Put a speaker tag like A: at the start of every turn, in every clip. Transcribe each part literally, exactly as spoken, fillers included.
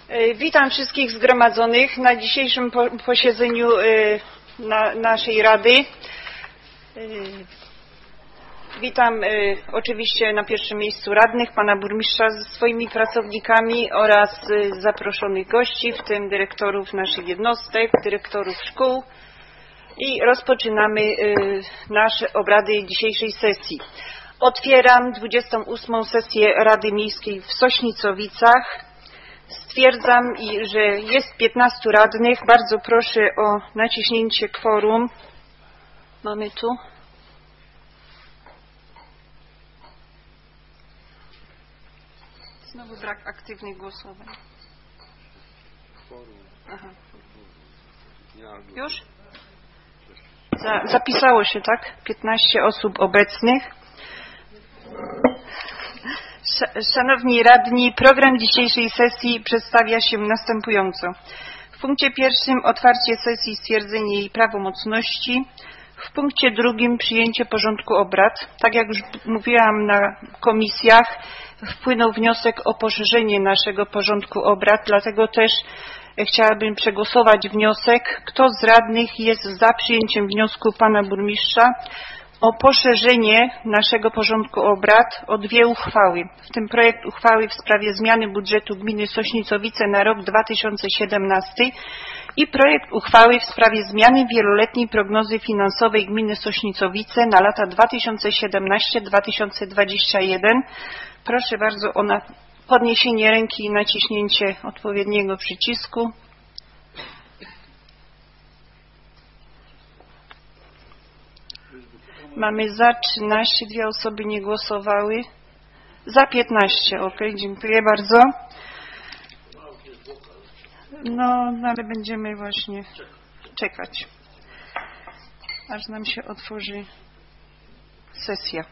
A: Witam wszystkich zgromadzonych na dzisiejszym posiedzeniu na naszej Rady. Witam oczywiście na pierwszym miejscu radnych, pana burmistrza ze swoimi pracownikami oraz zaproszonych gości, w tym dyrektorów naszych jednostek, dyrektorów szkół. I rozpoczynamy nasze obrady dzisiejszej sesji. Otwieram dwudziestą ósmą sesję Rady Miejskiej w Sośnicowicach. Stwierdzam, że jest piętnastu radnych. Bardzo proszę o naciśnięcie kworum. Mamy tu. Znowu brak aktywnych głosowań. Aha. Już? Zapisało się, tak? piętnaście osób obecnych. Szanowni radni, program dzisiejszej sesji przedstawia się następująco. W punkcie pierwszym otwarcie sesji, stwierdzenie jej prawomocności. W punkcie drugim przyjęcie porządku obrad. Tak jak już mówiłam na komisjach, wpłynął wniosek o poszerzenie naszego porządku obrad, dlatego też chciałabym przegłosować wniosek. Kto z radnych jest za przyjęciem wniosku pana burmistrza o poszerzenie naszego porządku obrad o dwie uchwały, w tym projekt uchwały w sprawie zmiany budżetu gminy Sośnicowice na rok dwa tysiące siedemnasty i projekt uchwały w sprawie zmiany wieloletniej prognozy finansowej gminy Sośnicowice na lata dwa tysiące siedemnasty do dwa tysiące dwudziestego pierwszego. Proszę bardzo o podniesienie ręki i naciśnięcie odpowiedniego przycisku. Mamy za trzynaście, dwie osoby nie głosowały. Za piętnaście, ok, dziękuję bardzo. No, no ale będziemy właśnie czekać, aż nam się otworzy sesja.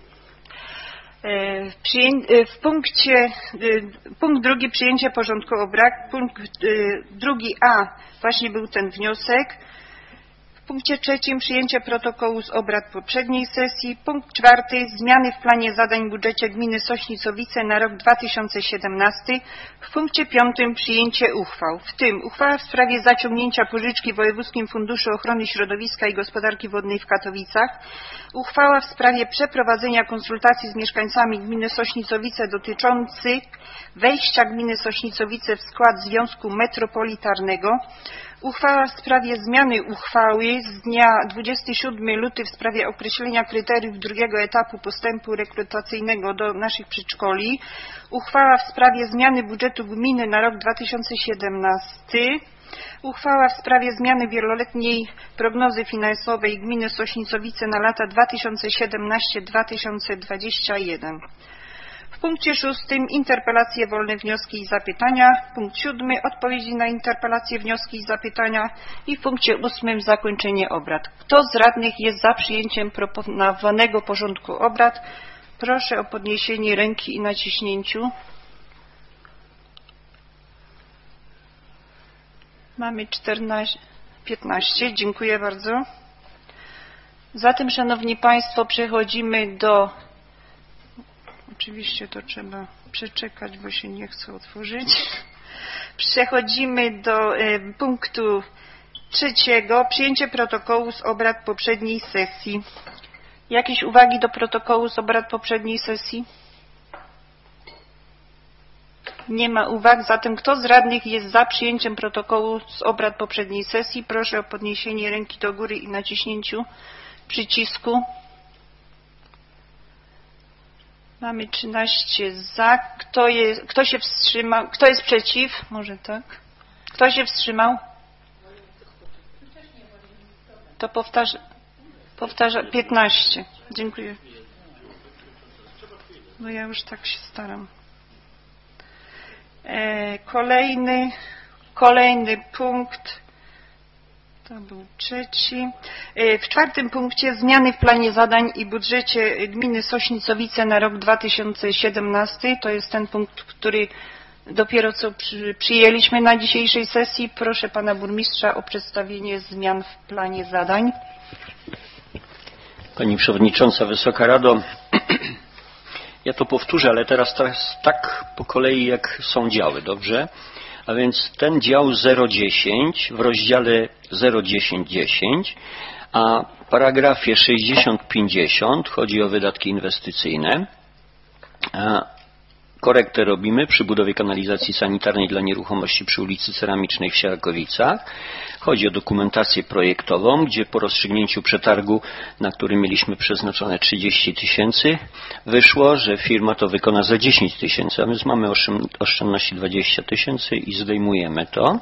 A: W punkcie, punkt drugi przyjęcie porządku obrad, punkt drugi A właśnie był ten wniosek. W punkcie trzecim przyjęcie protokołu z obrad poprzedniej sesji. Punkt czwarty zmiany w planie zadań w budżecie gminy Sośnicowice na rok dwa tysiące siedemnasty. W punkcie piątym przyjęcie uchwał, w tym uchwała w sprawie zaciągnięcia pożyczki w Wojewódzkim Funduszu Ochrony Środowiska i Gospodarki Wodnej w Katowicach. Uchwała w sprawie przeprowadzenia konsultacji z mieszkańcami gminy Sośnicowice dotyczących wejścia gminy Sośnicowice w skład Związku Metropolitarnego. Uchwała w sprawie zmiany uchwały z dnia dwudziestego siódmego lutego w sprawie określenia kryteriów drugiego etapu postępu rekrutacyjnego do naszych przedszkoli. Uchwała w sprawie zmiany budżetu gminy na rok dwa tysiące siedemnasty. Uchwała w sprawie zmiany wieloletniej prognozy finansowej gminy Sośnicowice na lata dwa tysiące siedemnasty do dwa tysiące dwudziestego pierwszego. W punkcie szóstym interpelacje, wolne wnioski i zapytania. Punkt siódmy odpowiedzi na interpelacje, wnioski i zapytania. I w punkcie ósmym zakończenie obrad. Kto z radnych jest za przyjęciem proponowanego porządku obrad? Proszę o podniesienie ręki i naciśnięciu. Mamy czternaście, piętnaście. Dziękuję bardzo. Zatem, szanowni państwo, przechodzimy do... Oczywiście to trzeba przeczekać, bo się nie chce otworzyć. Przechodzimy do y, punktu trzeciego. Przyjęcie protokołu z obrad poprzedniej sesji. Jakieś uwagi do protokołu z obrad poprzedniej sesji? Nie ma uwag. Zatem kto z radnych jest za przyjęciem protokołu z obrad poprzedniej sesji? Proszę o podniesienie ręki do góry i naciśnięciu przycisku. Mamy trzynaście za. Kto, jest, kto się wstrzymał? Kto jest przeciw? Może tak. Kto się wstrzymał? To powtarza. Powtarza. piętnaście. Dziękuję. No ja już tak się staram. E, kolejny, kolejny punkt. To był trzeci. W czwartym punkcie zmiany w planie zadań i budżecie gminy Sośnicowice na rok dwa tysiące siedemnasty. To jest ten punkt, który dopiero co przy, przyjęliśmy na dzisiejszej sesji. Proszę pana burmistrza o przedstawienie zmian w planie zadań.
B: Pani Przewodnicząca, Wysoka Rado, ja to powtórzę, ale teraz, teraz tak po kolei, jak są działy, dobrze? A więc ten dział zero dziesięć w rozdziale zero dziesięć dziesięć, a w paragrafie sześćdziesiąt pięćdziesiąt chodzi o wydatki inwestycyjne. Korektę robimy przy budowie kanalizacji sanitarnej dla nieruchomości przy ulicy Ceramicznej w Sierakowicach. Chodzi o dokumentację projektową, gdzie po rozstrzygnięciu przetargu, na który mieliśmy przeznaczone trzydzieści tysięcy, wyszło, że firma to wykona za dziesięć tysięcy, a więc mamy oszczędności dwadzieścia tysięcy i zdejmujemy to.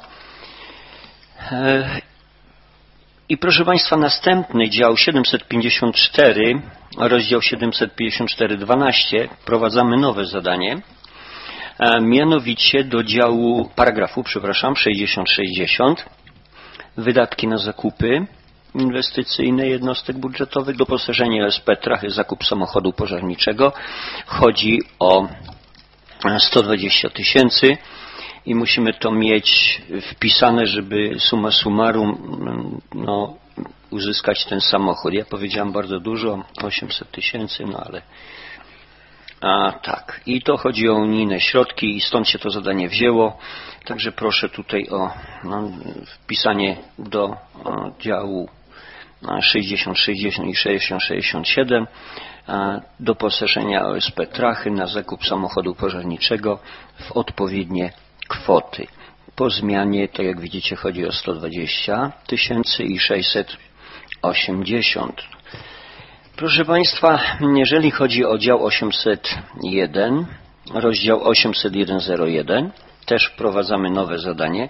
B: I proszę Państwa, następny dział siedemset pięćdziesiąt cztery, rozdział siedemset pięćdziesiąt cztery dwanaście, wprowadzamy nowe zadanie, a mianowicie do działu, paragrafu, przepraszam, sześćdziesiąt sześćdziesiąt, wydatki na zakupy inwestycyjne jednostek budżetowych, doposażenie O S P Trachy, zakup samochodu pożarniczego. Chodzi o sto dwadzieścia tysięcy. I musimy to mieć wpisane, żeby summa summarum no, uzyskać ten samochód. Ja powiedziałem bardzo dużo, osiemset tysięcy, no ale a tak. I to chodzi o unijne środki i stąd się to zadanie wzięło. Także proszę tutaj o no, wpisanie do o, działu sześćdziesiąt sześćdziesiąt i sześćdziesiąt sześćdziesiąt siedem doposażenia O S P Trachy na zakup samochodu pożarniczego w odpowiednie kwoty. Po zmianie, to jak widzicie, chodzi o sto dwadzieścia tysięcy i sześćset osiemdziesiąt. Proszę Państwa, jeżeli chodzi o dział osiemset jeden, rozdział osiemset jeden zero jeden, też wprowadzamy nowe zadanie.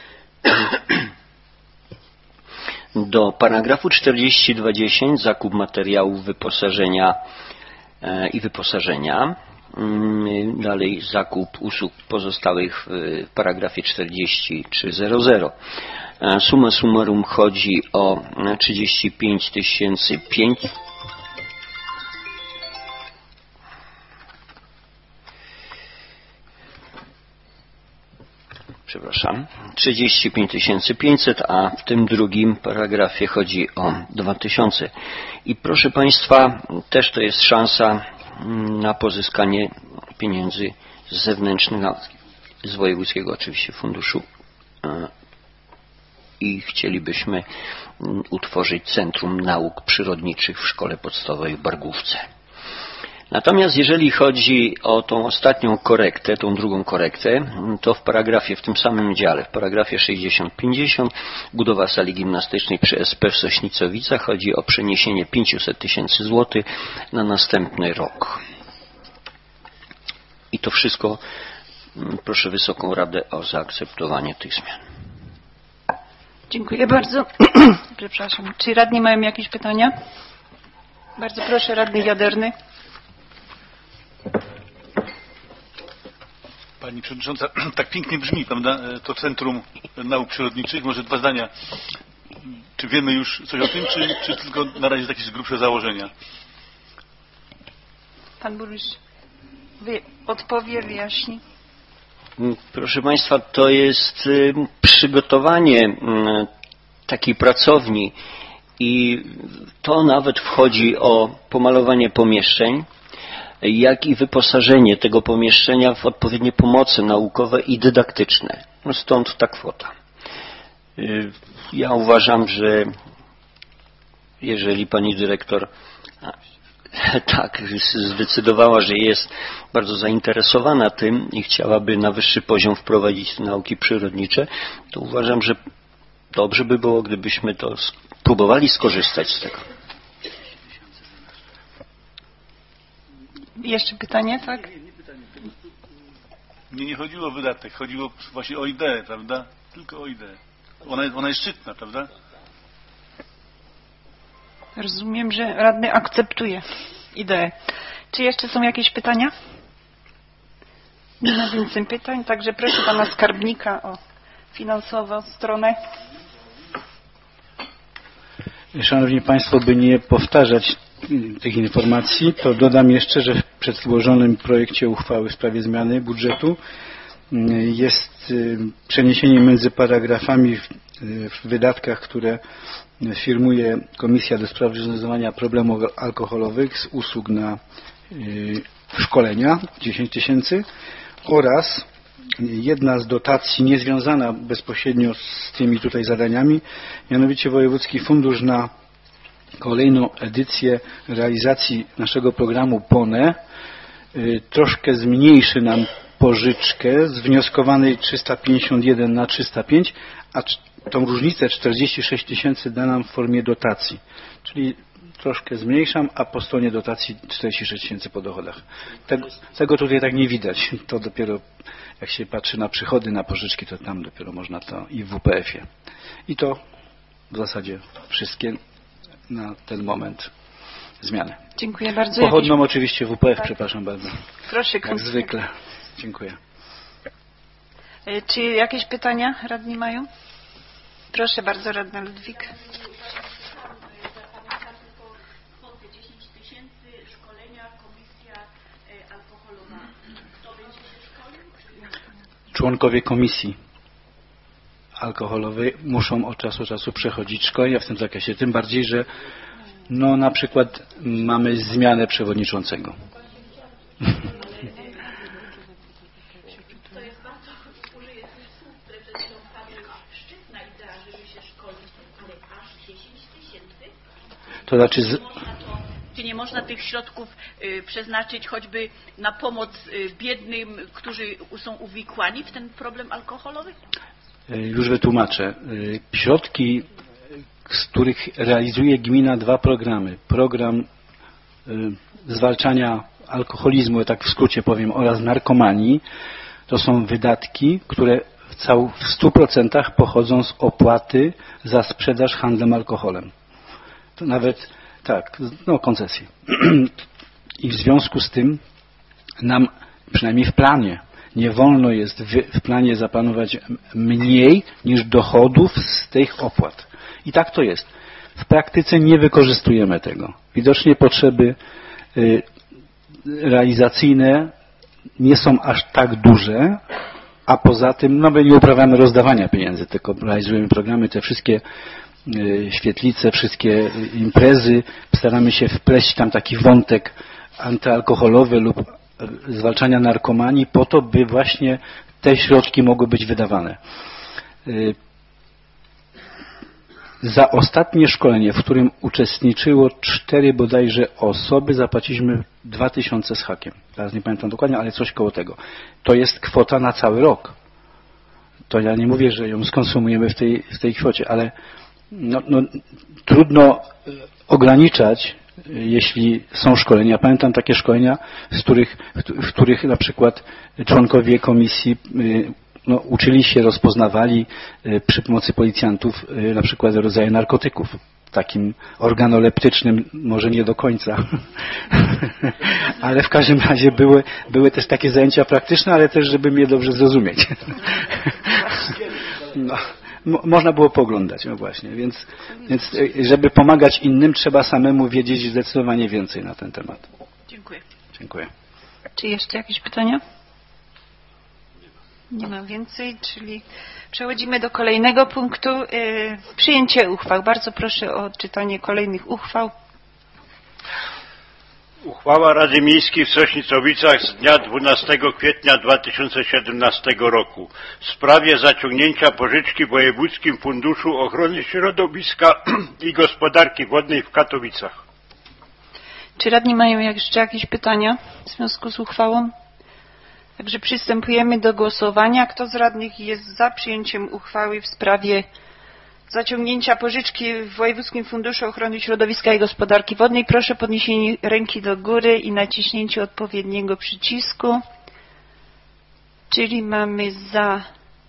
B: Do paragrafu czterdzieści dwa dziesięć, zakup materiałów wyposażenia e, i wyposażenia. Dalej zakup usług pozostałych w paragrafie czterdzieści trzy zero zero. Summa summarum chodzi o trzydzieści pięć tysięcy pięćset. Przepraszam, trzydzieści pięć tysięcy pięćset, a w tym drugim paragrafie chodzi o dwa tysiące. I proszę Państwa, też to jest szansa na pozyskanie pieniędzy z zewnętrznego, z wojewódzkiego oczywiście funduszu i chcielibyśmy utworzyć Centrum Nauk Przyrodniczych w Szkole Podstawowej w Bargówce. Natomiast jeżeli chodzi o tą ostatnią korektę, tą drugą korektę, to w paragrafie, w tym samym dziale, w paragrafie sześćdziesiąt pięćdziesiąt, budowa sali gimnastycznej przy S P w Sośnicowicach, chodzi o przeniesienie pięćset tysięcy złotych na następny rok. I to wszystko proszę Wysoką Radę o zaakceptowanie tych zmian.
A: Dziękuję bardzo. Przepraszam. Czy radni mają jakieś pytania? Bardzo proszę, radny Jaderny.
C: Pani Przewodnicząca, tak pięknie brzmi, prawda, to Centrum Nauk Przyrodniczych. Może dwa zdania. Czy wiemy już coś o tym, czy, czy tylko na razie jakieś grubsze założenia?
A: Pan burmistrz odpowie, wyjaśni.
B: Proszę Państwa, to jest przygotowanie takiej pracowni i to nawet wchodzi o pomalowanie pomieszczeń, jak i wyposażenie tego pomieszczenia w odpowiednie pomoce naukowe i dydaktyczne. No stąd ta kwota. Ja uważam, że jeżeli pani dyrektor tak zdecydowała, że jest bardzo zainteresowana tym i chciałaby na wyższy poziom wprowadzić nauki przyrodnicze, to uważam, że dobrze by było, gdybyśmy to próbowali skorzystać z tego.
A: Jeszcze pytanie, tak?
C: Mnie nie chodziło o wydatek, chodziło właśnie o ideę, prawda? Tylko o ideę. Ona, ona jest szczytna, prawda?
A: Rozumiem, że radny akceptuje ideę. Czy jeszcze są jakieś pytania? Nie ma więcej pytań, także proszę pana skarbnika o finansową stronę.
D: Szanowni Państwo, by nie powtarzać tych informacji, to dodam jeszcze, że w przedłożonym projekcie uchwały w sprawie zmiany budżetu jest przeniesienie między paragrafami w, w wydatkach, które firmuje Komisja do Spraw Rozwiązywania Problemów Alkoholowych z usług na y, szkolenia dziesięć tysięcy oraz jedna z dotacji niezwiązana bezpośrednio z tymi tutaj zadaniami, mianowicie Wojewódzki Fundusz na kolejną edycję realizacji naszego programu P O N E troszkę zmniejszy nam pożyczkę z wnioskowanej trzysta pięćdziesiąt jeden na trzysta pięć, a tą różnicę czterdzieści sześć tysięcy da nam w formie dotacji. Czyli troszkę zmniejszam, a po stronie dotacji czterdzieści sześć tysięcy po dochodach. Tego, tego tutaj tak nie widać. To dopiero jak się patrzy na przychody, na pożyczki, to tam dopiero można to i w W P F ie. I to w zasadzie wszystkie na ten moment zmiany.
A: Dziękuję bardzo.
D: Pochodną Jakieś... oczywiście W P F, tak. Przepraszam bardzo.
A: Proszę.
D: Jak zwykle. Dziękuję.
A: Czy jakieś pytania radni mają? Proszę bardzo, radna Ludwik.
D: Członkowie komisji alkoholowej muszą od czasu do czasu przechodzić szkolenia w tym zakresie. Tym bardziej, że no na przykład mamy zmianę przewodniczącego.
E: To jest bardzo, użyję tych słów, które przed chwilą padły, szczytna idea, żeby się szkolić, ale aż dziesięć tysięcy?
D: To znaczy... Z...
E: Czy nie można tych środków y, przeznaczyć choćby na pomoc y, biednym, którzy są uwikłani w ten problem alkoholowy?
D: Już wytłumaczę. Środki, z których realizuje gmina dwa programy. Program y, zwalczania alkoholizmu, tak w skrócie powiem, oraz narkomanii, to są wydatki, które w, cał, w stu procentach pochodzą z opłaty za sprzedaż handlem alkoholem. To nawet, tak, no koncesje. I w związku z tym nam, przynajmniej w planie, nie wolno jest w, w planie zaplanować mniej niż dochodów z tych opłat. I tak to jest. W praktyce nie wykorzystujemy tego. Widocznie potrzeby y, realizacyjne nie są aż tak duże, a poza tym no my nie uprawiamy rozdawania pieniędzy, tylko realizujemy programy, te wszystkie y, świetlice, wszystkie imprezy, staramy się wpleść tam taki wątek antyalkoholowy lub zwalczania narkomanii po to, by właśnie te środki mogły być wydawane. Y, Za ostatnie szkolenie, w którym uczestniczyło cztery bodajże osoby, zapłaciliśmy dwa tysiące z hakiem. Teraz nie pamiętam dokładnie, ale coś koło tego. To jest kwota na cały rok. To ja nie mówię, że ją skonsumujemy w tej, w tej kwocie, ale no, no, trudno ograniczać, jeśli są szkolenia. Pamiętam takie szkolenia, z których, w których na przykład członkowie komisji no, uczyli się, rozpoznawali y, przy pomocy policjantów y, na przykład rodzaje narkotyków. Takim organoleptycznym, może nie do końca. Ale w każdym razie były, były też takie zajęcia praktyczne, ale też, żeby mnie dobrze zrozumieć. No, mo, można było pooglądać, no właśnie. Więc, więc żeby pomagać innym, trzeba samemu wiedzieć zdecydowanie więcej na ten temat.
E: Dziękuję.
D: Dziękuję.
A: Czy jeszcze jakieś pytania? Nie ma więcej, czyli przechodzimy do kolejnego punktu. Yy, przyjęcie uchwał. Bardzo proszę o odczytanie kolejnych uchwał.
F: Uchwała Rady Miejskiej w Sośnicowicach z dnia dwunastego kwietnia dwa tysiące siedemnastego roku w sprawie zaciągnięcia pożyczki w Wojewódzkim Funduszu Ochrony Środowiska i Gospodarki Wodnej w Katowicach.
A: Czy radni mają jeszcze jakieś pytania w związku z uchwałą? Także przystępujemy do głosowania. Kto z radnych jest za przyjęciem uchwały w sprawie zaciągnięcia pożyczki w Wojewódzkim Funduszu Ochrony Środowiska i Gospodarki Wodnej? Proszę o podniesienie ręki do góry i naciśnięcie odpowiedniego przycisku. Czyli mamy za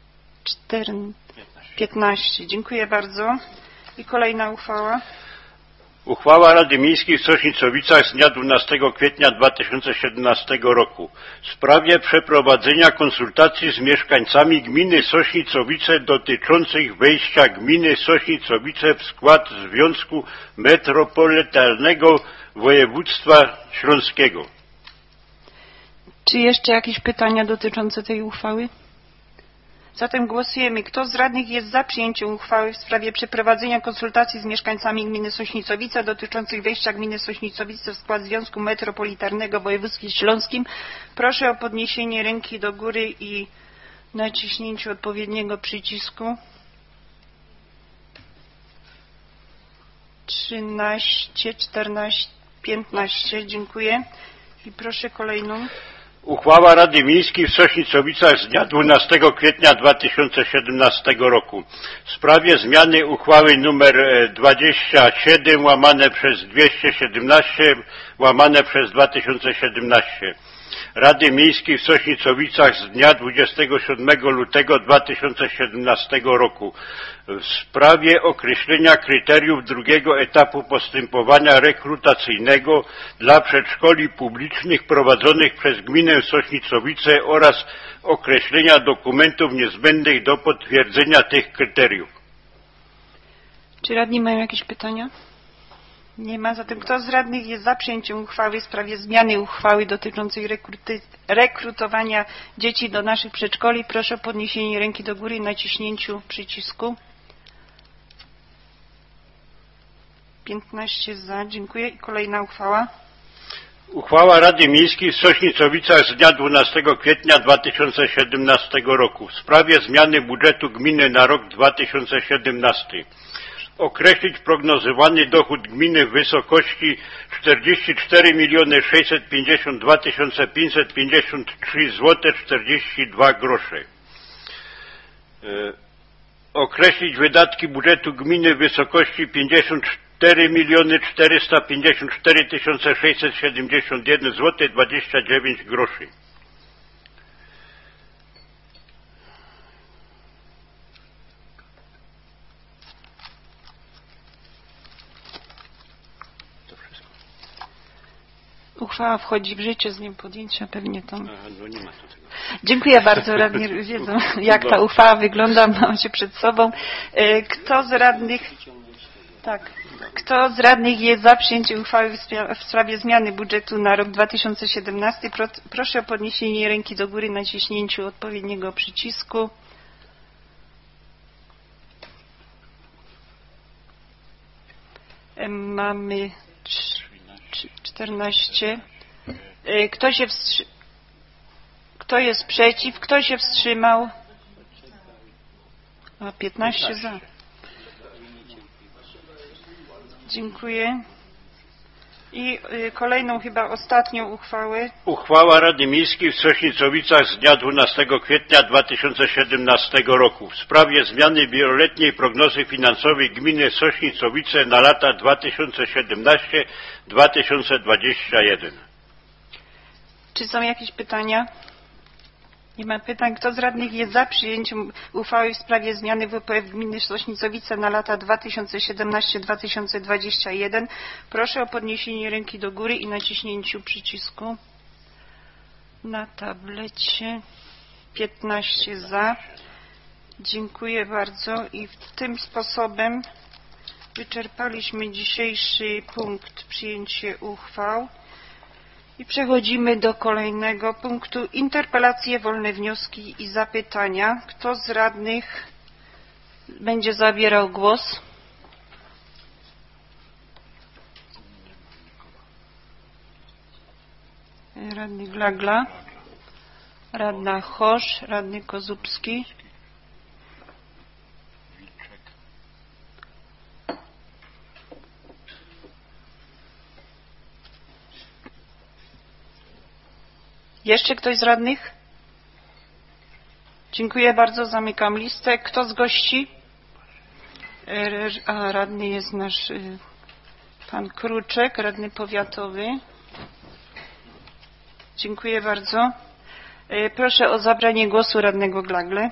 A: piętnaście. Dziękuję bardzo. I kolejna uchwała.
F: Uchwała Rady Miejskiej w Sośnicowicach z dnia dwunastego kwietnia dwa tysiące siedemnastego roku w sprawie przeprowadzenia konsultacji z mieszkańcami gminy Sośnicowice dotyczących wejścia gminy Sośnicowice w skład Związku Metropolitalnego Województwa Śląskiego.
A: Czy jeszcze jakieś pytania dotyczące tej uchwały? Zatem głosujemy. Kto z radnych jest za przyjęciem uchwały w sprawie przeprowadzenia konsultacji z mieszkańcami gminy Sośnicowice dotyczących wejścia gminy Sośnicowice w skład Związku Metropolitarnego w Województwie Śląskim? Proszę o podniesienie ręki do góry i naciśnięciu odpowiedniego przycisku. trzynaście, czternaście, piętnaście. Dziękuję. I proszę kolejną.
F: Uchwała Rady Miejskiej w Sośnicowicach z dnia dwunastego kwietnia dwa tysiące siedemnastego roku w sprawie zmiany uchwały nr dwadzieścia siedem łamane przez dwieście siedemnaście łamane przez dwa tysiące siedemnaście Rady Miejskiej w Sośnicowicach z dnia dwudziestego siódmego lutego dwa tysiące siedemnastego roku w sprawie określenia kryteriów drugiego etapu postępowania rekrutacyjnego dla przedszkoli publicznych prowadzonych przez gminę Sośnicowice oraz określenia dokumentów niezbędnych do potwierdzenia tych kryteriów.
A: Czy radni mają jakieś pytania? Nie ma. Zatem kto z radnych jest za przyjęciem uchwały w sprawie zmiany uchwały dotyczącej rekruty, rekrutowania dzieci do naszych przedszkoli? Proszę o podniesienie ręki do góry i naciśnięciu przycisku. piętnaście za. Dziękuję. I kolejna uchwała.
F: Uchwała Rady Miejskiej w Sośnicowicach z dnia dwunastego kwietnia dwa tysiące siedemnastego roku w sprawie zmiany budżetu gminy na rok dwa tysiące siedemnasty. Określić prognozowany dochód gminy w wysokości czterdzieści cztery miliony sześćset pięćdziesiąt dwa tysiące pięćset pięćdziesiąt trzy złote czterdzieści dwa grosze. E, określić wydatki budżetu gminy w wysokości pięćdziesiąt cztery miliony czterysta pięćdziesiąt cztery tysiące sześćset siedemdziesiąt jeden złote dwadzieścia dziewięć groszy.
A: Uchwała wchodzi w życie z dniem podjęcia, pewnie tam.
F: Aha, no nie ma to tego.
A: Dziękuję bardzo, radni wiedzą, jak ta uchwała wygląda, macie przed sobą. Kto z radnych, tak, kto z radnych jest za przyjęciem uchwały w sprawie zmiany budżetu na rok dwa tysiące siedemnasty? Proszę o podniesienie ręki do góry, naciśnięciu odpowiedniego przycisku. Mamy czternaście. Kto się wstrzy... Kto jest przeciw? Kto się wstrzymał? A piętnaście za. Dziękuję. I kolejną, chyba ostatnią uchwałę.
F: Uchwała Rady Miejskiej w Sośnicowicach z dnia dwunastego kwietnia dwa tysiące siedemnastego roku w sprawie zmiany wieloletniej prognozy finansowej gminy Sośnicowice na lata dwa tysiące siedemnasty do dwa tysiące dwudziestego pierwszego.
A: Czy są jakieś pytania? Nie ma pytań. Kto z radnych jest za przyjęciem uchwały w sprawie zmiany W P F gminy Sośnicowice na lata dwa tysiące siedemnasty do dwa tysiące dwudziestego pierwszego? Proszę o podniesienie ręki do góry i naciśnięciu przycisku na tablecie. piętnaście za. Dziękuję bardzo. I w tym sposobem wyczerpaliśmy dzisiejszy punkt przyjęcie uchwał. I przechodzimy do kolejnego punktu. Interpelacje, wolne wnioski i zapytania. Kto z radnych będzie zabierał głos? Radny Glagla, radna Chosz, radny Kozubski. Jeszcze ktoś z radnych? Dziękuję bardzo, zamykam listę. Kto z gości? A, radny jest nasz pan Kruczek, radny powiatowy. Dziękuję bardzo. Proszę o zabranie głosu radnego Glagle.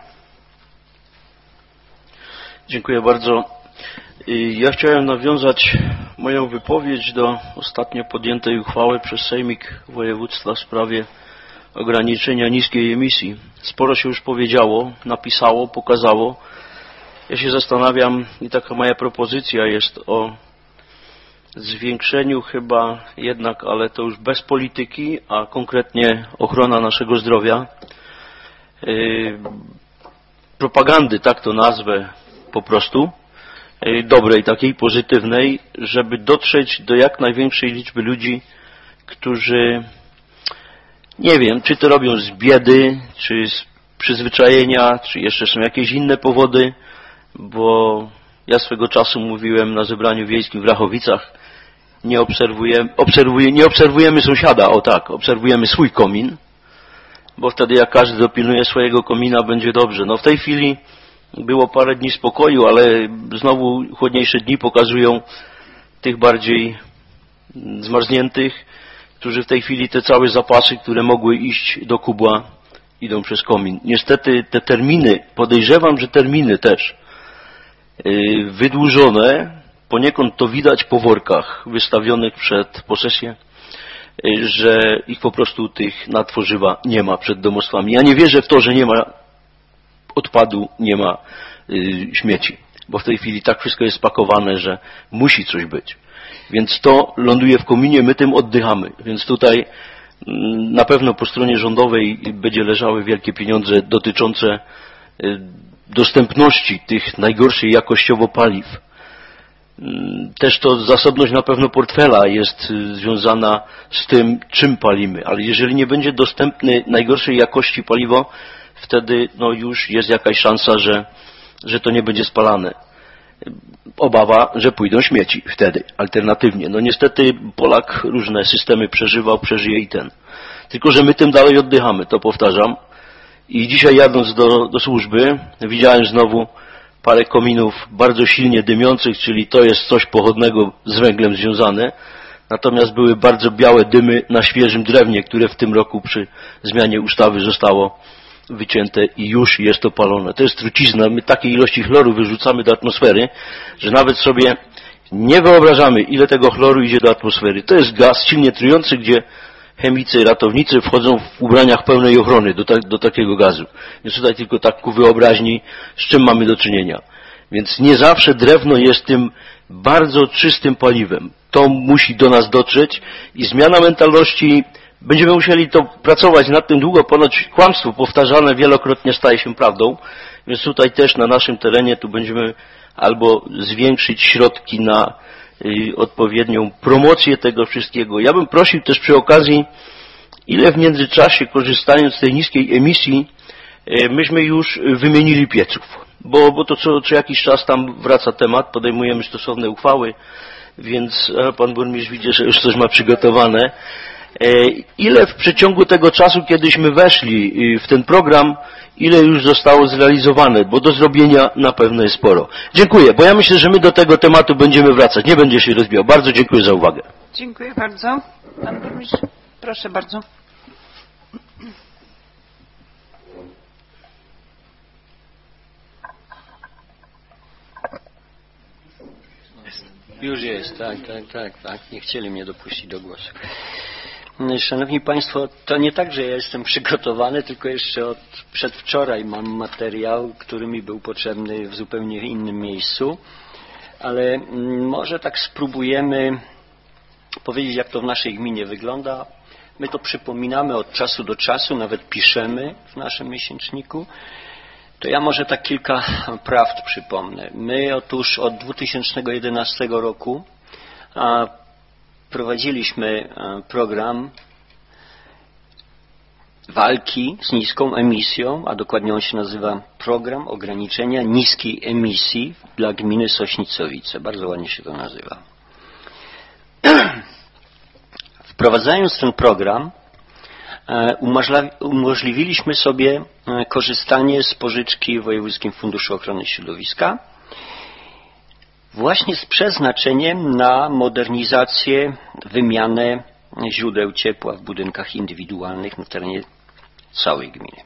G: Dziękuję bardzo. Ja chciałem nawiązać moją wypowiedź do ostatnio podjętej uchwały przez Sejmik Województwa w sprawie ograniczenia niskiej emisji. Sporo się już powiedziało, napisało, pokazało. Ja się zastanawiam i taka moja propozycja jest o zwiększeniu chyba jednak, ale to już bez polityki, a konkretnie ochrona naszego zdrowia, yy, propagandy, tak to nazwę po prostu, yy, dobrej, takiej pozytywnej, żeby dotrzeć do jak największej liczby ludzi, którzy nie wiem, czy to robią z biedy, czy z przyzwyczajenia, czy jeszcze są jakieś inne powody, bo ja swego czasu mówiłem na zebraniu wiejskim w Rachowicach, nie obserwujemy, obserwuje, nie obserwujemy sąsiada, o tak, obserwujemy swój komin, bo wtedy jak każdy dopilnuje swojego komina, będzie dobrze. No w tej chwili było parę dni spokoju, ale znowu chłodniejsze dni pokazują tych bardziej zmarzniętych, którzy w tej chwili te całe zapasy, które mogły iść do kubła, idą przez komin. Niestety te terminy, podejrzewam, że terminy też yy, wydłużone, poniekąd to widać po workach wystawionych przed posesję, yy, że ich po prostu tych nadtworzywa nie ma przed domostwami. Ja nie wierzę w to, że nie ma odpadu, nie ma yy, śmieci, bo w tej chwili tak wszystko jest spakowane, że musi coś być. Więc to ląduje w kominie, my tym oddychamy. Więc tutaj na pewno po stronie rządowej będzie leżały wielkie pieniądze dotyczące dostępności tych najgorszej jakościowo paliw. Też to zasobność na pewno portfela jest związana z tym, czym palimy. Ale jeżeli nie będzie dostępny najgorszej jakości paliwo, wtedy no już jest jakaś szansa, że, że to nie będzie spalane. Obawa, że pójdą śmieci wtedy, alternatywnie. No niestety Polak różne systemy przeżywał, przeżyje i ten. Tylko, że my tym dalej oddychamy, to powtarzam. I dzisiaj jadąc do, do służby, widziałem znowu parę kominów bardzo silnie dymiących, czyli to jest coś pochodnego z węglem związane. Natomiast były bardzo białe dymy na świeżym drewnie, które w tym roku przy zmianie ustawy zostało wycięte i już jest to palone. To jest trucizna. My takiej ilości chloru wyrzucamy do atmosfery, że nawet sobie nie wyobrażamy, ile tego chloru idzie do atmosfery. To jest gaz silnie trujący, gdzie chemicy, ratownicy wchodzą w ubraniach pełnej ochrony do, ta, do takiego gazu. Więc tutaj tylko tak ku wyobraźni, z czym mamy do czynienia. Więc nie zawsze drewno jest tym bardzo czystym paliwem. To musi do nas dotrzeć i zmiana mentalności. Będziemy musieli to pracować nad tym długo, ponoć kłamstwo powtarzane wielokrotnie staje się prawdą, więc tutaj też na naszym terenie tu będziemy albo zwiększyć środki na y, odpowiednią promocję tego wszystkiego. Ja bym prosił też przy okazji, ile w międzyczasie, korzystając z tej niskiej emisji, y, myśmy już wymienili pieców, bo, bo to co, co jakiś czas tam wraca temat, podejmujemy stosowne uchwały, więc a pan burmistrz widzi, że już coś ma przygotowane. Ile w przeciągu tego czasu, kiedyśmy weszli w ten program, ile już zostało zrealizowane, bo do zrobienia na pewno jest sporo. Dziękuję, bo ja myślę, że my do tego tematu będziemy wracać, nie będzie się rozbijał. Bardzo dziękuję za uwagę.
A: Dziękuję bardzo. Pan burmistrz, proszę bardzo.
B: Już jest, tak, tak, tak, tak. Nie chcieli mnie dopuścić do głosu. Szanowni Państwo, to nie tak, że ja jestem przygotowany, tylko jeszcze od przedwczoraj mam materiał, który mi był potrzebny w zupełnie innym miejscu, ale może tak spróbujemy powiedzieć, jak to w naszej gminie wygląda. My to przypominamy od czasu do czasu, nawet piszemy w naszym miesięczniku. To ja może tak kilka prawd przypomnę. My otóż od dwa tysiące jedenastego roku a, prowadziliśmy program walki z niską emisją, a dokładnie on się nazywa Program Ograniczenia Niskiej Emisji dla Gminy Sośnicowice. Bardzo ładnie się to nazywa. Wprowadzając ten program, umożliwiliśmy sobie korzystanie z pożyczki w Wojewódzkim Funduszu Ochrony Środowiska właśnie z przeznaczeniem na modernizację, wymianę źródeł ciepła w budynkach indywidualnych na terenie całej gminy.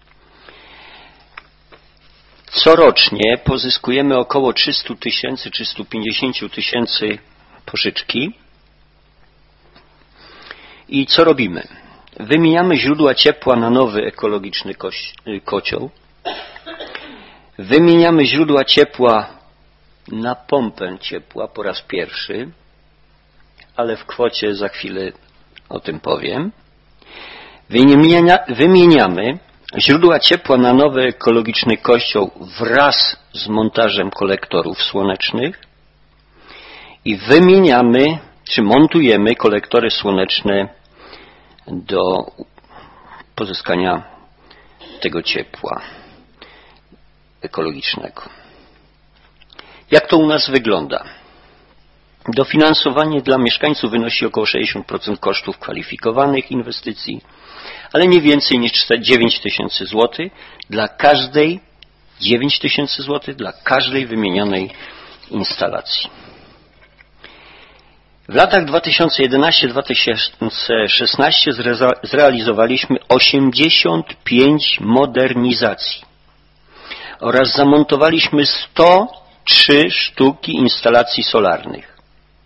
B: Corocznie pozyskujemy około trzysta tysięcy, trzysta pięćdziesiąt tysięcy pożyczki. I co robimy? Wymieniamy źródła ciepła na nowy ekologiczny kocioł. Wymieniamy źródła ciepła na pompę ciepła po raz pierwszy, ale w kwocie za chwilę o tym powiem. Wymienia, wymieniamy źródła ciepła na nowy ekologiczny kościół wraz z montażem kolektorów słonecznych i wymieniamy, czy montujemy kolektory słoneczne do pozyskania tego ciepła ekologicznego. Jak to u nas wygląda? Dofinansowanie dla mieszkańców wynosi około sześćdziesiąt procent kosztów kwalifikowanych inwestycji, ale nie więcej niż dziewięć tysięcy złotych dla każdej, dziewięć tysięcy złotych dla każdej wymienionej instalacji. W latach dwa tysiące jedenastym do dwa tysiące szesnastego zrealizowaliśmy osiemdziesiąt pięć modernizacji oraz zamontowaliśmy sto trzy sztuki instalacji solarnych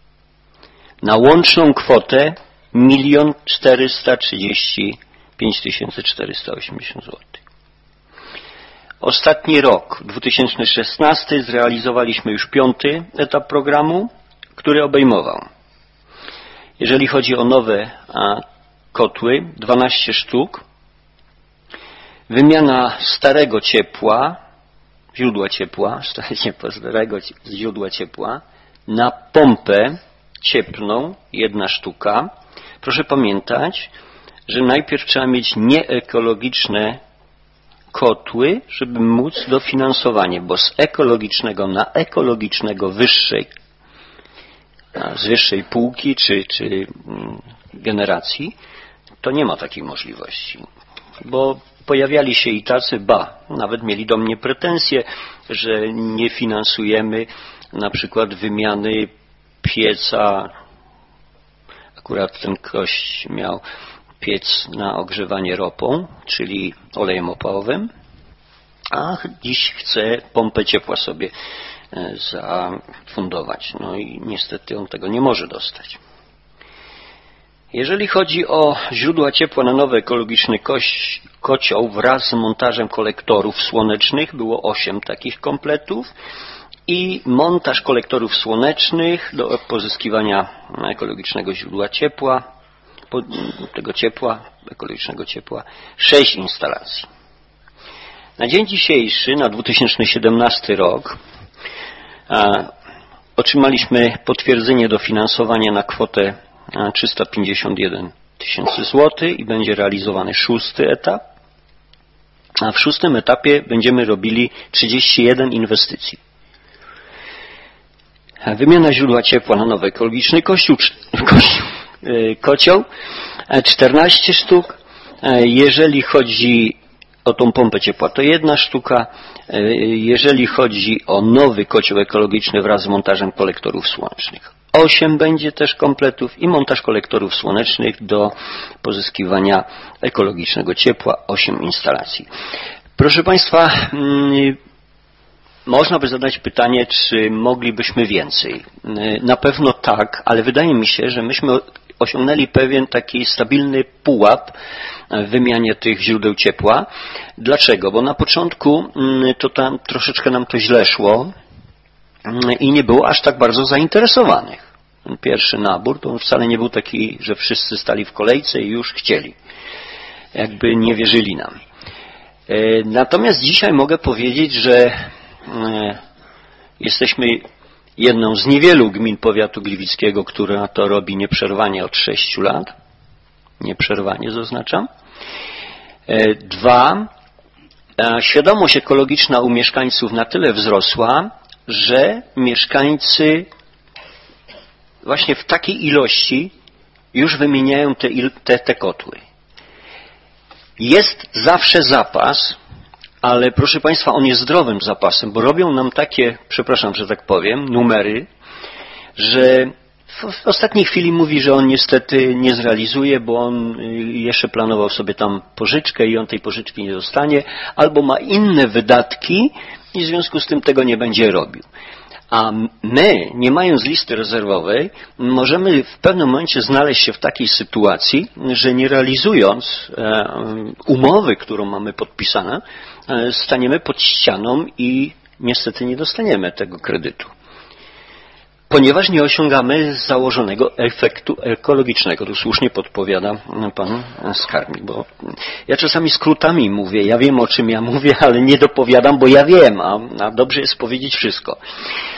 B: na łączną kwotę milion czterysta trzydzieści pięć tysięcy czterysta osiemdziesiąt złotych. Ostatni rok, dwa tysiące szesnasty, zrealizowaliśmy już piąty etap programu, który obejmował, jeżeli chodzi o nowe a, kotły, dwanaście sztuk, wymiana starego ciepła, źródła ciepła, stare ciepła, starego źródła ciepła na pompę cieplną, jedna sztuka. Proszę pamiętać, że najpierw trzeba mieć nieekologiczne kotły, żeby móc dofinansowanie, bo z ekologicznego na ekologicznego wyższej, z wyższej półki czy, czy generacji, to nie ma takiej możliwości. Bo pojawiali się i tacy, ba, nawet mieli do mnie pretensje, że nie finansujemy na przykład wymiany pieca. Akurat ten gość miał piec na ogrzewanie ropą, czyli olejem opałowym, a dziś chce pompę ciepła sobie zafundować. No i niestety on tego nie może dostać. Jeżeli chodzi o źródła ciepła na nowy ekologiczny koś, kocioł wraz z montażem kolektorów słonecznych, było osiem takich kompletów i montaż kolektorów słonecznych do pozyskiwania ekologicznego źródła ciepła, tego ciepła, ekologicznego ciepła, sześć instalacji. Na dzień dzisiejszy, na dwa tysiące siedemnasty rok, a, otrzymaliśmy potwierdzenie dofinansowania na kwotę trzysta pięćdziesiąt jeden tysięcy złotych i będzie realizowany szósty etap. A w szóstym etapie będziemy robili trzydzieści jeden inwestycji. Wymiana źródła ciepła na nowy ekologiczny kościół, kościół, kocioł, czternaście sztuk. Jeżeli chodzi o tą pompę ciepła, to jedna sztuka. Jeżeli chodzi o nowy kocioł ekologiczny wraz z montażem kolektorów słonecznych, osiem będzie też kompletów i montaż kolektorów słonecznych do pozyskiwania ekologicznego ciepła, osiem instalacji. Proszę Państwa, można by zadać pytanie, czy moglibyśmy więcej. Na pewno tak, ale wydaje mi się, że myśmy osiągnęli pewien taki stabilny pułap w wymianie tych źródeł ciepła. Dlaczego? Bo na początku to tam troszeczkę nam to źle szło i nie było aż tak bardzo zainteresowanych. Ten pierwszy nabór to wcale nie był taki, że wszyscy stali w kolejce i już chcieli. Jakby nie wierzyli nam. Natomiast dzisiaj mogę powiedzieć, że jesteśmy jedną z niewielu gmin powiatu gliwickiego, która to robi nieprzerwanie od sześciu lat. Nieprzerwanie zaznaczam. Dwa, świadomość ekologiczna u mieszkańców na tyle wzrosła, że mieszkańcy właśnie w takiej ilości już wymieniają te, te, te kotły. Jest zawsze zapas, ale proszę Państwa, on jest zdrowym zapasem, bo robią nam takie, przepraszam, że tak powiem, numery, że w ostatniej chwili mówi, że on niestety nie zrealizuje, bo on jeszcze planował sobie tam pożyczkę i on tej pożyczki nie dostanie, albo ma inne wydatki i w związku z tym tego nie będzie robił. A my, nie mając listy rezerwowej, możemy w pewnym momencie znaleźć się w takiej sytuacji, że nie realizując umowy, którą mamy podpisane, staniemy pod ścianą i niestety nie dostaniemy tego kredytu. Ponieważ nie osiągamy założonego efektu ekologicznego. Tu słusznie podpowiada pan skarbnik, bo ja czasami skrótami mówię, ja wiem, o czym ja mówię, ale nie dopowiadam, bo ja wiem, a, a dobrze jest powiedzieć wszystko.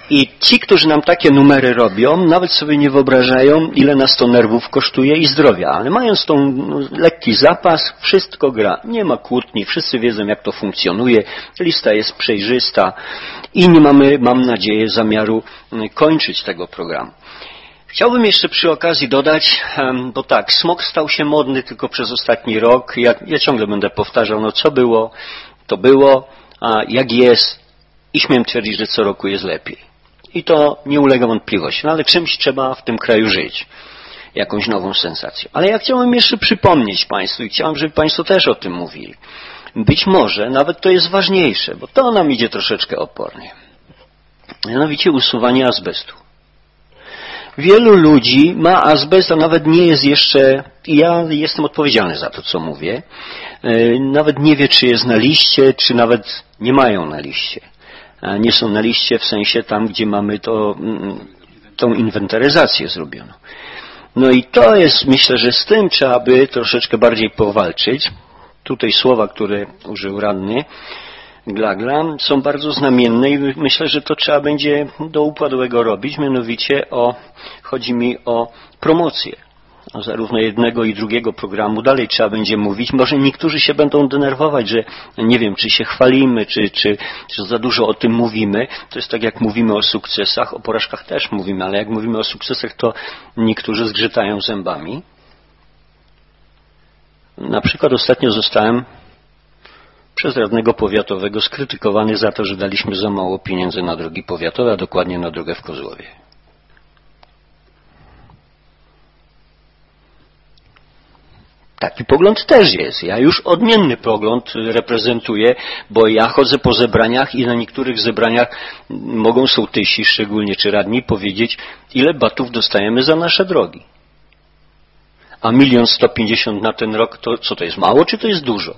B: I ci, którzy nam takie numery robią, nawet sobie nie wyobrażają, ile nas to nerwów kosztuje i zdrowia. Ale mając tą no, lekki zapas, wszystko gra. Nie ma kłótni, wszyscy wiedzą, jak to funkcjonuje. Lista jest przejrzysta i nie mamy, mam nadzieję, zamiaru kończyć tego programu. Chciałbym jeszcze przy okazji dodać, bo tak, smog stał się modny tylko przez ostatni rok. Ja, ja ciągle będę powtarzał, no co było, to było, a jak jest i śmiem twierdzić, że co roku jest lepiej. I to nie ulega wątpliwości, no ale czymś trzeba w tym kraju żyć. Jakąś nową sensacją. Ale ja chciałem jeszcze przypomnieć Państwu i chciałem, żeby Państwo też o tym mówili. Być może nawet to jest ważniejsze, bo to nam idzie troszeczkę opornie. Mianowicie usuwanie azbestu. Wielu ludzi ma azbest, a nawet nie jest jeszcze, ja jestem odpowiedzialny za to, co mówię, nawet nie wie, czy jest na liście, czy nawet nie mają na liście. Nie są na liście w sensie tam, gdzie mamy to, tą inwentaryzację zrobioną. No i to jest, myślę, że z tym trzeba by troszeczkę bardziej powalczyć. Tutaj słowa, które użył radny Glagla, są bardzo znamienne i myślę, że to trzeba będzie do upadłego robić, mianowicie o, chodzi mi o promocję. Zarówno jednego i drugiego programu dalej trzeba będzie mówić. Może niektórzy się będą denerwować, że nie wiem, czy się chwalimy, czy, czy, czy za dużo o tym mówimy. To jest tak, jak mówimy o sukcesach, o porażkach też mówimy, ale jak mówimy o sukcesach, to niektórzy zgrzytają zębami. Na przykład ostatnio zostałem przez radnego powiatowego skrytykowany za to, że daliśmy za mało pieniędzy na drogi powiatowe, a dokładnie na drogę w Kozłowie. Taki pogląd też jest. Ja już odmienny pogląd reprezentuję, bo ja chodzę po zebraniach i na niektórych zebraniach mogą sołtysi, szczególnie czy radni, powiedzieć, ile batów dostajemy za nasze drogi. A milion sto pięćdziesiąt na ten rok, to co to jest, mało czy to jest dużo?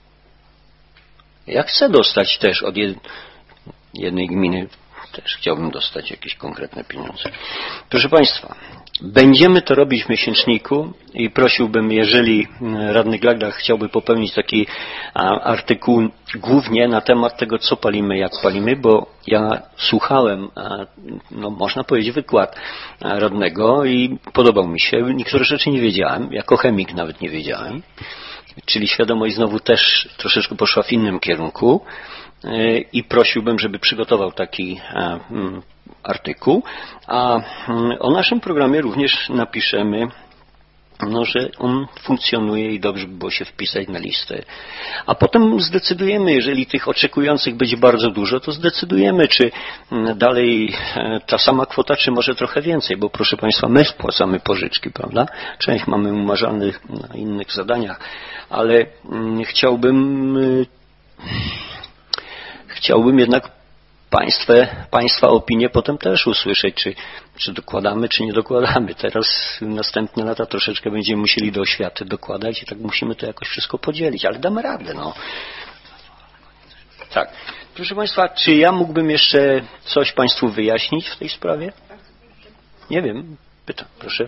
B: Ja chcę dostać też od jednej gminy, też chciałbym dostać jakieś konkretne pieniądze. Proszę Państwa, będziemy to robić w miesięczniku i prosiłbym, jeżeli radny Glagla chciałby popełnić taki artykuł głównie na temat tego, co palimy, jak palimy, bo ja słuchałem, no można powiedzieć, wykład radnego i podobał mi się. Niektóre rzeczy nie wiedziałem, jako chemik nawet nie wiedziałem. Czyli świadomość znowu też troszeczkę poszła w innym kierunku i prosiłbym, żeby przygotował taki artykuł, a o naszym programie również napiszemy, no, że on funkcjonuje i dobrze by było się wpisać na listę. A potem zdecydujemy, jeżeli tych oczekujących będzie bardzo dużo, to zdecydujemy, czy dalej ta sama kwota, czy może trochę więcej, bo proszę Państwa, my spłacamy pożyczki, prawda? Część mamy umarzanych na innych zadaniach, ale chciałbym chciałbym jednak Państwa, Państwa opinię potem też usłyszeć, czy, czy dokładamy, czy nie dokładamy. Teraz następne lata troszeczkę będziemy musieli do oświaty dokładać i tak musimy to jakoś wszystko podzielić, ale damy radę, no. Tak. Proszę Państwa, czy ja mógłbym jeszcze coś Państwu wyjaśnić w tej sprawie? Nie wiem. Pytam, proszę.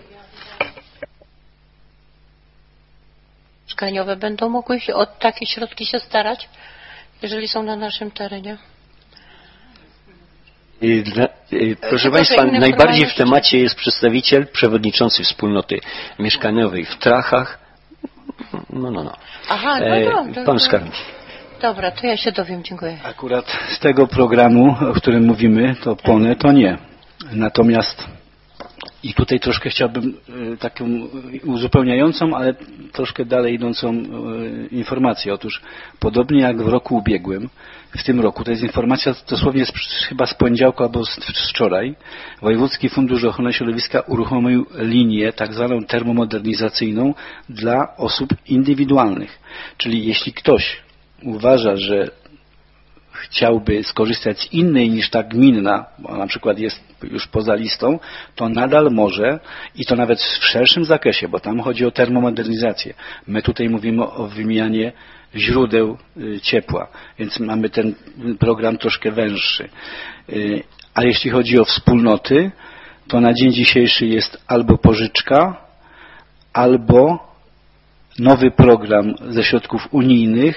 H: Mieszkaniowe będą mogły się o takie środki się starać, jeżeli są na naszym terenie?
B: Proszę Państwa, najbardziej w temacie jest przedstawiciel przewodniczący wspólnoty mieszkaniowej w Trachach. No, no, no.
H: Aha, no, no,
B: Pan skarbnik.
H: Dobra, to ja się dowiem, dziękuję.
D: Akurat z tego programu, o którym mówimy, to P O N E to nie. Natomiast i tutaj troszkę chciałbym taką uzupełniającą, ale troszkę dalej idącą informację. Otóż podobnie jak w roku ubiegłym, w tym roku, to jest informacja dosłownie z, chyba z poniedziałku albo z, z wczoraj, Wojewódzki Fundusz Ochrony Środowiska uruchomił linię tak zwaną termomodernizacyjną dla osób indywidualnych. Czyli jeśli ktoś uważa, że chciałby skorzystać z innej niż ta gminna, bo na przykład jest już poza listą, to nadal może i to nawet w szerszym zakresie, bo tam chodzi o termomodernizację. My tutaj mówimy o wymianie źródeł ciepła, więc mamy ten program troszkę węższy. A jeśli chodzi o wspólnoty, to na dzień dzisiejszy jest albo pożyczka, albo nowy program ze środków unijnych,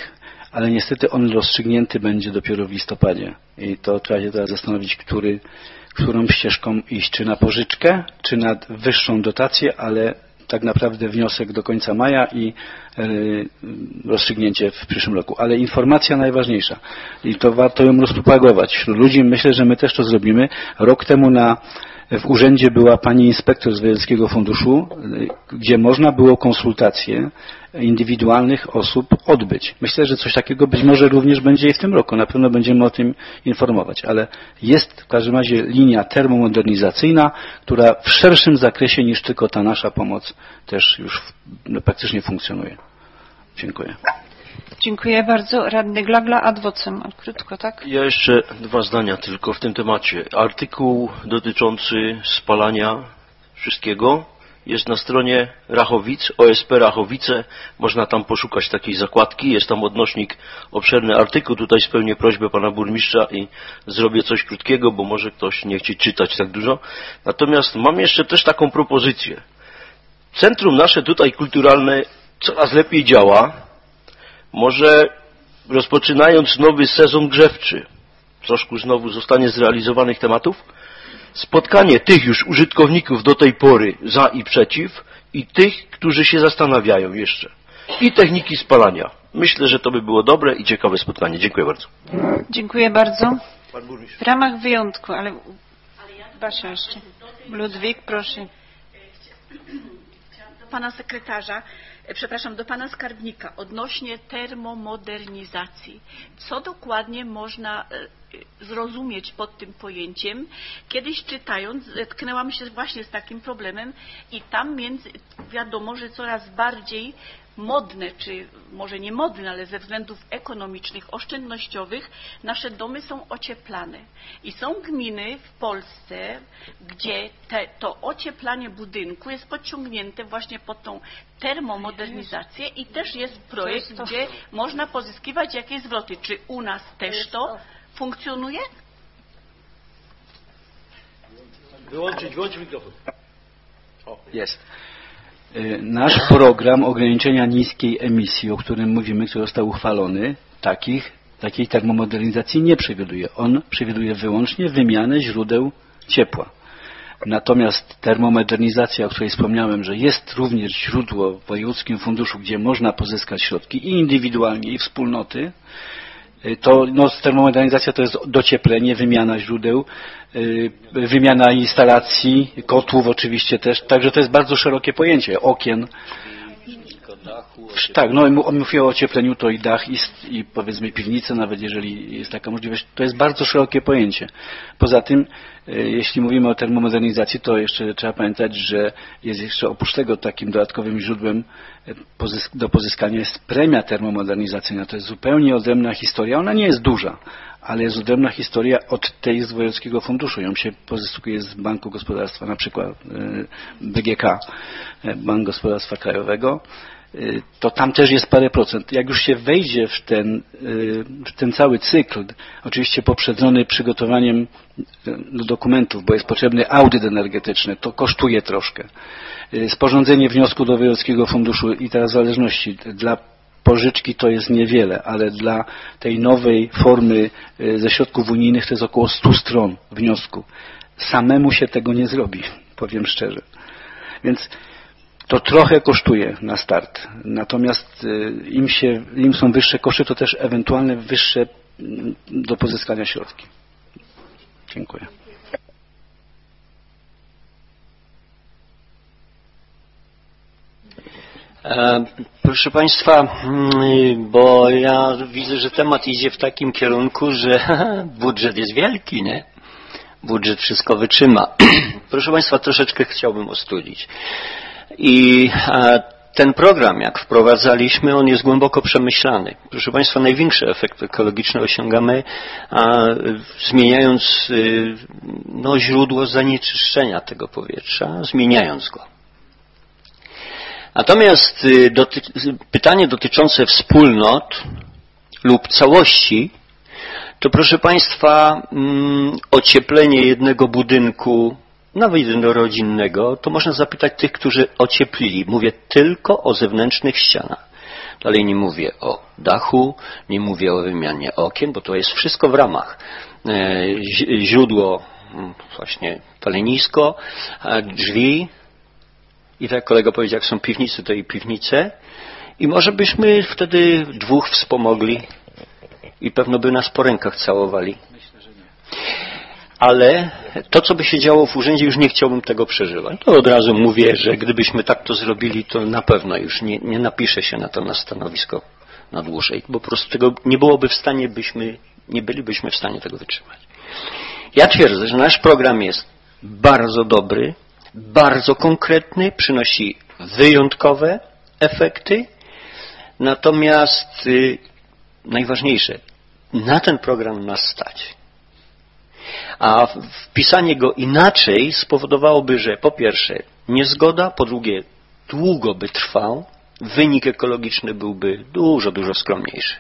D: ale niestety on rozstrzygnięty będzie dopiero w listopadzie. I to trzeba się teraz zastanowić, który, którą ścieżką iść, czy na pożyczkę, czy na wyższą dotację, ale tak naprawdę wniosek do końca maja i y, rozstrzygnięcie w przyszłym roku. Ale informacja najważniejsza i to warto ją rozpropagować wśród ludzi. Myślę, że my też to zrobimy. Rok temu na w urzędzie była pani inspektor z Wojewódzkiego Funduszu, gdzie można było konsultacje indywidualnych osób odbyć. Myślę, że coś takiego być może również będzie i w tym roku. Na pewno będziemy o tym informować, ale jest w każdym razie linia termomodernizacyjna, która w szerszym zakresie niż tylko ta nasza pomoc też już no, praktycznie funkcjonuje. Dziękuję.
A: Dziękuję bardzo. Radny Glagla, ad vocem. Krótko, tak?
G: Ja jeszcze dwa zdania tylko w tym temacie. Artykuł dotyczący spalania wszystkiego jest na stronie Rachowic, O S P Rachowice. Można tam poszukać takiej zakładki. Jest tam odnośnik, obszerny artykuł. Tutaj spełnię prośbę pana burmistrza i zrobię coś krótkiego, bo może ktoś nie chce czytać tak dużo. Natomiast mam jeszcze też taką propozycję. Centrum nasze tutaj kulturalne coraz lepiej działa. Może rozpoczynając nowy sezon grzewczy, troszkę znowu zostanie zrealizowanych tematów, spotkanie tych już użytkowników do tej pory za i przeciw i tych, którzy się zastanawiają jeszcze. I techniki spalania. Myślę, że to by było dobre i ciekawe spotkanie. Dziękuję bardzo.
A: Dziękuję bardzo. W ramach wyjątku, ale Basia jeszcze. Ludwik, proszę.
E: Do pana sekretarza, przepraszam, do pana skarbnika odnośnie termomodernizacji. Co dokładnie można zrozumieć pod tym pojęciem? Kiedyś czytając zetknęłam się właśnie z takim problemem i tam między, wiadomo, że coraz bardziej modne, czy może nie modne, ale ze względów ekonomicznych, oszczędnościowych, nasze domy są ocieplane. I są gminy w Polsce, gdzie te, to ocieplanie budynku jest podciągnięte właśnie pod tą termomodernizację i też jest projekt, gdzie można pozyskiwać jakieś zwroty. Czy u nas też to funkcjonuje?
G: Wyłączyć, wyłączyć mikrofon.
D: O, jest. Nasz program ograniczenia niskiej emisji, o którym mówimy, który został uchwalony, takich, takiej termomodernizacji nie przewiduje. On przewiduje wyłącznie wymianę źródeł ciepła. Natomiast termomodernizacja, o której wspomniałem, że jest również źródło w Wojewódzkim Funduszu, gdzie można pozyskać środki i indywidualnie, i wspólnoty, to no, termomodernizacja to jest docieplenie, wymiana źródeł, yy, wymiana instalacji, kotłów oczywiście też, także to jest bardzo szerokie pojęcie, okien. Tak, no mówię o ociepleniu, to i dach, i, i powiedzmy piwnice, nawet jeżeli jest taka możliwość, to jest bardzo szerokie pojęcie. Poza tym, yy, jeśli mówimy o termomodernizacji, to jeszcze trzeba pamiętać, że jest jeszcze oprócz tego takim dodatkowym źródłem pozysk do pozyskania jest premia termomodernizacyjna. To jest zupełnie odrębna historia. Ona nie jest duża, ale jest odrębna historia od tej z Wojewódzkiego Funduszu. Ją się pozyskuje z Banku Gospodarstwa, na przykład B G K, Bank Gospodarstwa Krajowego. To tam też jest parę procent. Jak już się wejdzie w ten, w ten cały cykl, oczywiście poprzedzony przygotowaniem dokumentów, bo jest potrzebny audyt energetyczny, to kosztuje troszkę. Sporządzenie wniosku do Wojewódzkiego Funduszu i teraz w zależności dla pożyczki to jest niewiele, ale dla tej nowej formy ze środków unijnych to jest około stu stron wniosku. Samemu się tego nie zrobi, powiem szczerze. Więc to trochę kosztuje na start. Natomiast im, się, im są wyższe koszty, to też ewentualne wyższe do pozyskania środki. Dziękuję.
B: E, proszę Państwa, bo ja widzę, że temat idzie w takim kierunku, że budżet jest wielki, nie? Budżet wszystko wytrzyma. Proszę Państwa, troszeczkę chciałbym ostudzić. I e, ten program, jak wprowadzaliśmy, on jest głęboko przemyślany. Proszę Państwa, największy efekt ekologiczny osiągamy a, zmieniając y, no, źródło zanieczyszczenia tego powietrza, zmieniając go. Natomiast y, doty pytanie dotyczące wspólnot lub całości, to proszę Państwa, mm, ocieplenie jednego budynku, nawet jednorodzinnego, to można zapytać tych, którzy ocieplili. Mówię tylko o zewnętrznych ścianach. Dalej nie mówię o dachu, nie mówię o wymianie okien, bo to jest wszystko w ramach. Źródło, właśnie palenisko, drzwi i tak jak kolega powiedział, jak są piwnice, to i piwnice. I może byśmy wtedy dwóch wspomogli i pewno by nas po rękach całowali. Ale to, co by się działo w urzędzie, już nie chciałbym tego przeżywać. To od razu mówię, że gdybyśmy tak to zrobili, to na pewno już nie, nie napisze się na to na stanowisko na dłużej, bo po prostu tego nie byłoby w stanie, byśmy, nie bylibyśmy w stanie tego wytrzymać. Ja twierdzę, że nasz program jest bardzo dobry, bardzo konkretny, przynosi wyjątkowe efekty, natomiast y, najważniejsze, na ten program nas stać. A wpisanie go inaczej spowodowałoby, że po pierwsze niezgoda, po drugie długo by trwał, wynik ekologiczny byłby dużo, dużo skromniejszy.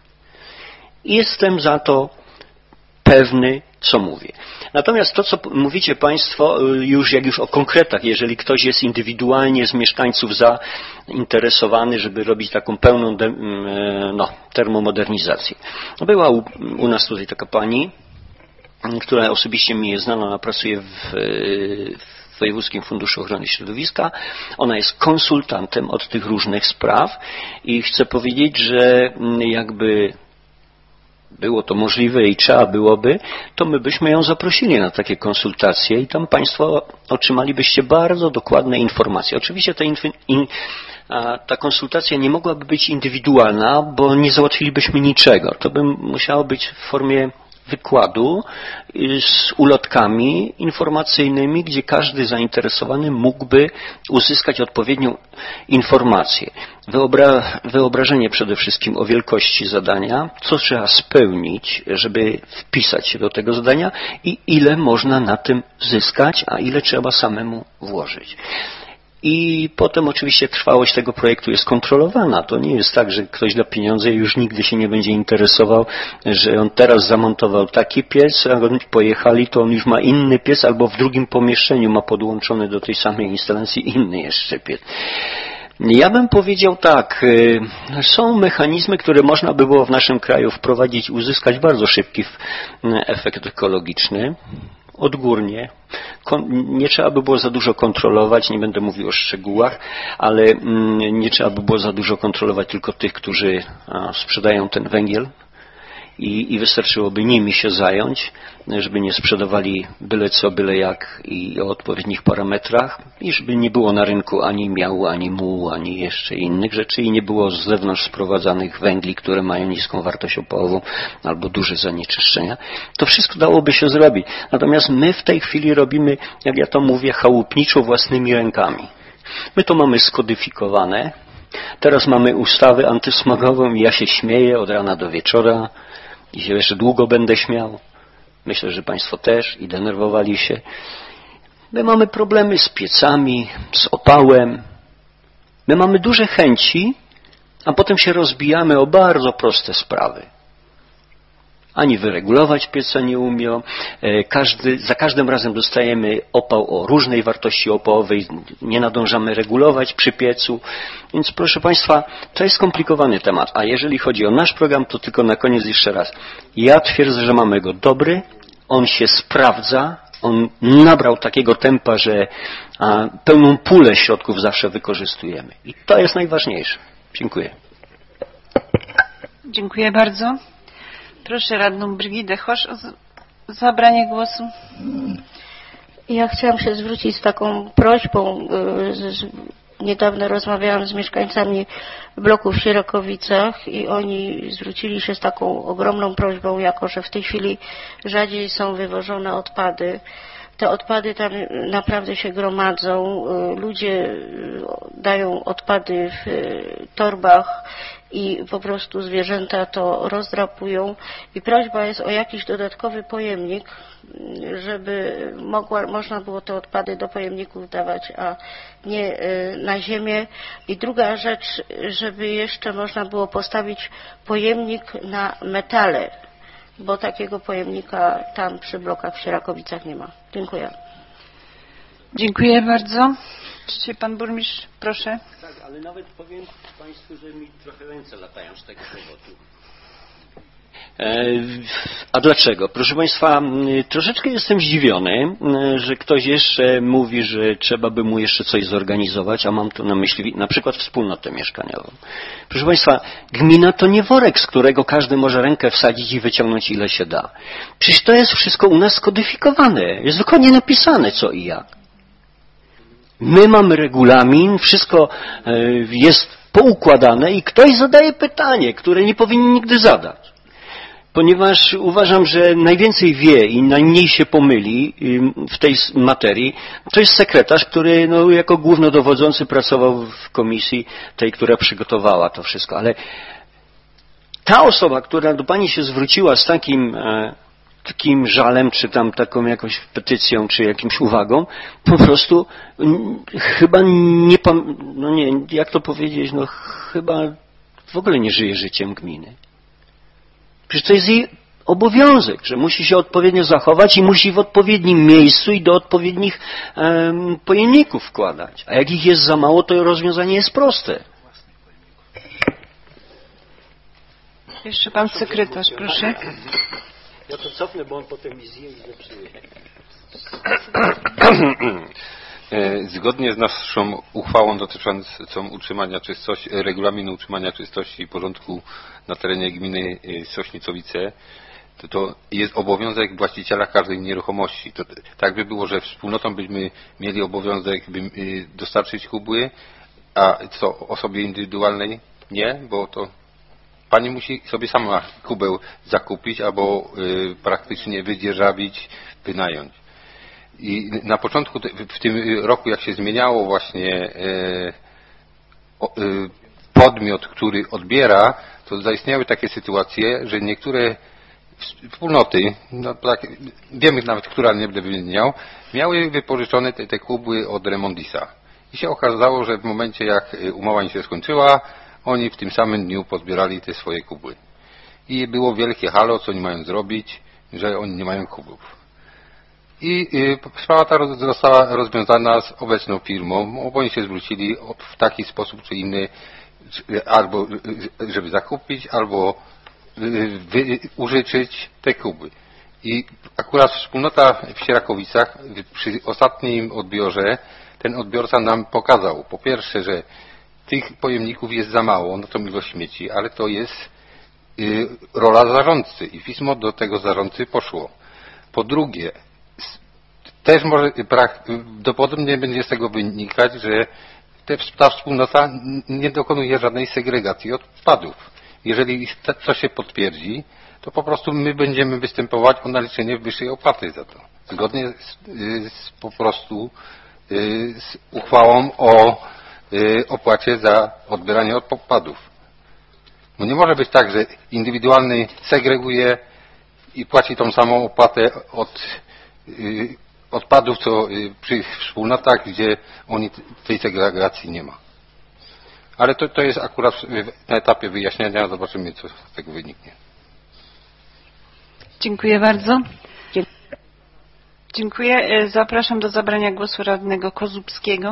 B: I jestem za to pewny, co mówię. Natomiast to, co mówicie Państwo, już jak już o konkretach, jeżeli ktoś jest indywidualnie z mieszkańców zainteresowany, żeby robić taką pełną de, no, termomodernizację. Była u, u nas tutaj taka pani, która osobiście mi jest znana, ona pracuje w, w Wojewódzkim Funduszu Ochrony Środowiska. Ona jest konsultantem od tych różnych spraw i chcę powiedzieć, że jakby było to możliwe i trzeba byłoby, to my byśmy ją zaprosili na takie konsultacje i tam Państwo otrzymalibyście bardzo dokładne informacje. Oczywiście ta, inf- in, a, ta konsultacja nie mogłaby być indywidualna, bo nie załatwilibyśmy niczego. To by musiało być w formie wykładu z ulotkami informacyjnymi, gdzie każdy zainteresowany mógłby uzyskać odpowiednią informację. Wyobra- wyobrażenie przede wszystkim o wielkości zadania, co trzeba spełnić, żeby wpisać się do tego zadania i ile można na tym zyskać, a ile trzeba samemu włożyć. I potem oczywiście trwałość tego projektu jest kontrolowana. To nie jest tak, że ktoś da pieniądze i już nigdy się nie będzie interesował, że on teraz zamontował taki piec, a oni pojechali, to on już ma inny piec, albo w drugim pomieszczeniu ma podłączony do tej samej instalacji inny jeszcze piec. Ja bym powiedział tak, są mechanizmy, które można by było w naszym kraju wprowadzić, uzyskać bardzo szybki efekt ekologiczny. Odgórnie. Nie trzeba by było za dużo kontrolować, nie będę mówił o szczegółach, ale nie trzeba by było za dużo kontrolować tylko tych, którzy sprzedają ten węgiel i, i wystarczyłoby nimi się zająć, żeby nie sprzedawali byle co, byle jak i o odpowiednich parametrach i żeby nie było na rynku ani miału, ani mułu, ani jeszcze innych rzeczy i nie było z zewnątrz sprowadzanych węgli, które mają niską wartość opałową albo duże zanieczyszczenia. To wszystko dałoby się zrobić. Natomiast my w tej chwili robimy, jak ja to mówię, chałupniczo własnymi rękami. My to mamy skodyfikowane. Teraz mamy ustawę antysmogową i ja się śmieję od rana do wieczora i się jeszcze długo będę śmiał. Myślę, że Państwo też i denerwowali się. My mamy problemy z piecami, z opałem. My mamy duże chęci, a potem się rozbijamy o bardzo proste sprawy. Ani wyregulować pieca nie umią. Każdy, za każdym razem dostajemy opał o różnej wartości opałowej. Nie nadążamy regulować przy piecu. Więc proszę Państwa, to jest skomplikowany temat. A jeżeli chodzi o nasz program, to tylko na koniec jeszcze raz. Ja twierdzę, że mamy go dobry. On się sprawdza. On nabrał takiego tempa, że a, pełną pulę środków zawsze wykorzystujemy. I to jest najważniejsze. Dziękuję.
A: Dziękuję bardzo. Proszę radną Brygidę Chosz o zabranie głosu.
I: Ja chciałam się zwrócić z taką prośbą. Niedawno rozmawiałam z mieszkańcami bloku w Sierakowicach i oni zwrócili się z taką ogromną prośbą, jako że w tej chwili rzadziej są wywożone odpady. Te odpady tam naprawdę się gromadzą. Ludzie dają odpady w torbach i po prostu zwierzęta to rozdrapują. I prośba jest o jakiś dodatkowy pojemnik, żeby mogła, można było te odpady do pojemników dawać, a nie na ziemię. I druga rzecz, żeby jeszcze można było postawić pojemnik na metale, bo takiego pojemnika tam przy blokach w Sierakowicach nie ma. Dziękuję.
A: Dziękuję bardzo. Czy pan burmistrz, proszę.
B: Tak, ale nawet powiem Państwu, że mi trochę ręce latają z tego powodu. A dlaczego? Proszę Państwa, troszeczkę jestem zdziwiony, że ktoś jeszcze mówi, że trzeba by mu jeszcze coś zorganizować, a mam tu na myśli na przykład wspólnotę mieszkaniową. Proszę Państwa, gmina to nie worek, z którego każdy może rękę wsadzić i wyciągnąć ile się da. Przecież to jest wszystko u nas skodyfikowane, jest dokładnie napisane co i jak. My mamy regulamin, wszystko jest poukładane i ktoś zadaje pytanie, które nie powinien nigdy zadać. Ponieważ uważam, że najwięcej wie i najmniej się pomyli w tej materii, to jest sekretarz, który no, jako głównodowodzący pracował w komisji tej, która przygotowała to wszystko. Ale ta osoba, która do pani się zwróciła z takim, takim żalem, czy tam taką jakąś petycją, czy jakimś uwagą, po prostu chyba nie, no nie, jak to powiedzieć, no chyba w ogóle nie żyje życiem gminy. Przecież to jest jej obowiązek, że musi się odpowiednio zachować i musi w odpowiednim miejscu i do odpowiednich um, pojemników wkładać. A jak ich jest za mało, to rozwiązanie jest proste.
A: Jeszcze pan sekretarz, proszę.
B: Ja to cofnę, bo on potem mi zje i zepsuje.
J: Zgodnie z naszą uchwałą dotyczącą utrzymania czystości, regulaminu utrzymania czystości i porządku na terenie gminy Sośnicowice, to, to jest obowiązek właściciela każdej nieruchomości. To, tak by było, że wspólnotą byśmy mieli obowiązek by dostarczyć kubły, a co osobie indywidualnej nie, bo to pani musi sobie sama kubeł zakupić albo y, praktycznie wydzierżawić, wynająć. I na początku, w tym roku, jak się zmieniało właśnie podmiot, który odbiera, to zaistniały takie sytuacje, że niektóre wspólnoty, no tak, wiemy nawet, która nie będę wymieniał, miały wypożyczone te, te kubły od Remondisa. I się okazało, że w momencie, jak umowa im się skończyła, oni w tym samym dniu pozbierali te swoje kubły. I było wielkie halo, co oni mają zrobić, że oni nie mają kubów. I sprawa ta została rozwiązana z obecną firmą, bo oni się zwrócili w taki sposób czy inny, albo żeby zakupić, albo użyczyć te kuby. I akurat wspólnota w Sierakowicach przy ostatnim odbiorze ten odbiorca nam pokazał, po pierwsze, że tych pojemników jest za mało, no to ilość śmieci, ale to jest rola zarządcy i pismo do tego zarządcy poszło. Po drugie, też może prawdopodobnie będzie z tego wynikać, że ta wspólnota nie dokonuje żadnej segregacji odpadów. Jeżeli to się potwierdzi, to po prostu my będziemy występować o naliczenie wyższej opłaty za to. Zgodnie z, z po prostu z uchwałą o opłacie za odbieranie odpadów. No nie może być tak, że indywidualny segreguje i płaci tą samą opłatę od odpadów, co przy wspólnotach, gdzie oni tej segregacji nie ma. Ale to, to jest akurat na etapie wyjaśniania, zobaczymy, co z tego wyniknie.
A: Dziękuję bardzo. Dziękuję. Zapraszam do zabrania głosu radnego Kozubskiego.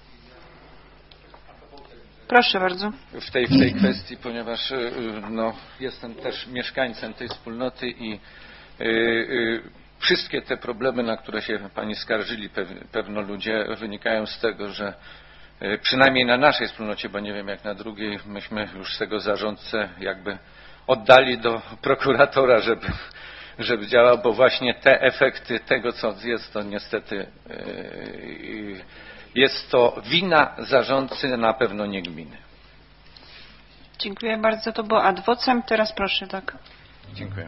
A: Proszę bardzo.
K: W tej, w tej kwestii, ponieważ no, jestem też mieszkańcem tej wspólnoty i y, y, wszystkie te problemy, na które się pani skarżyli, pewno ludzie, wynikają z tego, że przynajmniej na naszej wspólnocie, bo nie wiem jak na drugiej, myśmy już tego zarządcę jakby oddali do prokuratora, żeby, żeby działał, bo właśnie te efekty tego, co jest, to niestety jest to wina zarządcy, na pewno nie gminy.
A: Dziękuję bardzo. To było ad vocem. Teraz proszę, tak.
K: Dziękuję.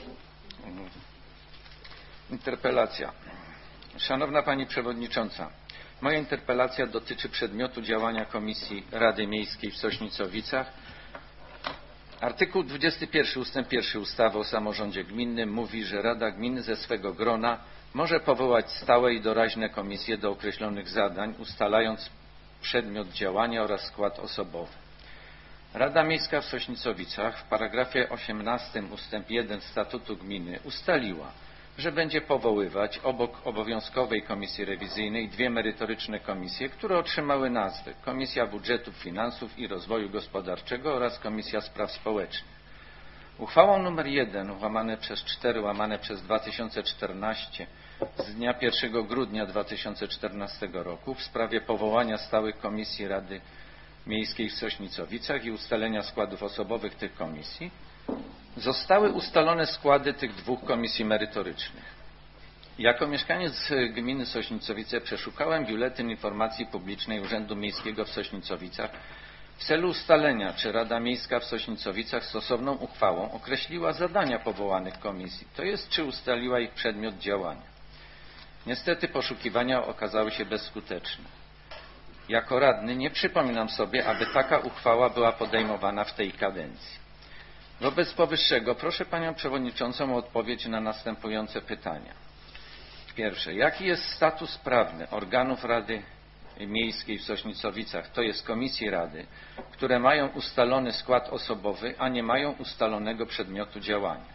K: Interpelacja. Szanowna Pani Przewodnicząca, moja interpelacja dotyczy przedmiotu działania Komisji Rady Miejskiej w Sośnicowicach. Artykuł dwudziesty pierwszy ustęp pierwszy ustawy o samorządzie gminnym mówi, że Rada Gminy ze swego grona może powołać stałe i doraźne komisje do określonych zadań, ustalając przedmiot działania oraz skład osobowy. Rada Miejska w Sośnicowicach w paragrafie osiemnastym ustęp jeden Statutu Gminy ustaliła, że będzie powoływać obok obowiązkowej komisji rewizyjnej dwie merytoryczne komisje, które otrzymały nazwy Komisja Budżetów, Finansów i Rozwoju Gospodarczego oraz Komisja Spraw Społecznych. Uchwałą numer jeden łamane przez cztery łamane przez dwa tysiące czternaście z dnia pierwszego grudnia dwa tysiące czternastego roku w sprawie powołania stałych komisji Rady Miejskiej w Sośnicowicach i ustalenia składów osobowych tych komisji zostały ustalone składy tych dwóch komisji merytorycznych. Jako mieszkaniec gminy Sośnicowice przeszukałem biuletyn informacji publicznej Urzędu Miejskiego w Sośnicowicach w celu ustalenia, czy Rada Miejska w Sośnicowicach stosowną uchwałą określiła zadania powołanych komisji, to jest, czy ustaliła ich przedmiot działania. Niestety poszukiwania okazały się bezskuteczne. Jako radny nie przypominam sobie, aby taka uchwała była podejmowana w tej kadencji. Wobec powyższego proszę Panią Przewodniczącą o odpowiedź na następujące pytania. Pierwsze. Jaki jest status prawny organów Rady Miejskiej w Sośnicowicach, to jest Komisji Rady, które mają ustalony skład osobowy, a nie mają ustalonego przedmiotu działania?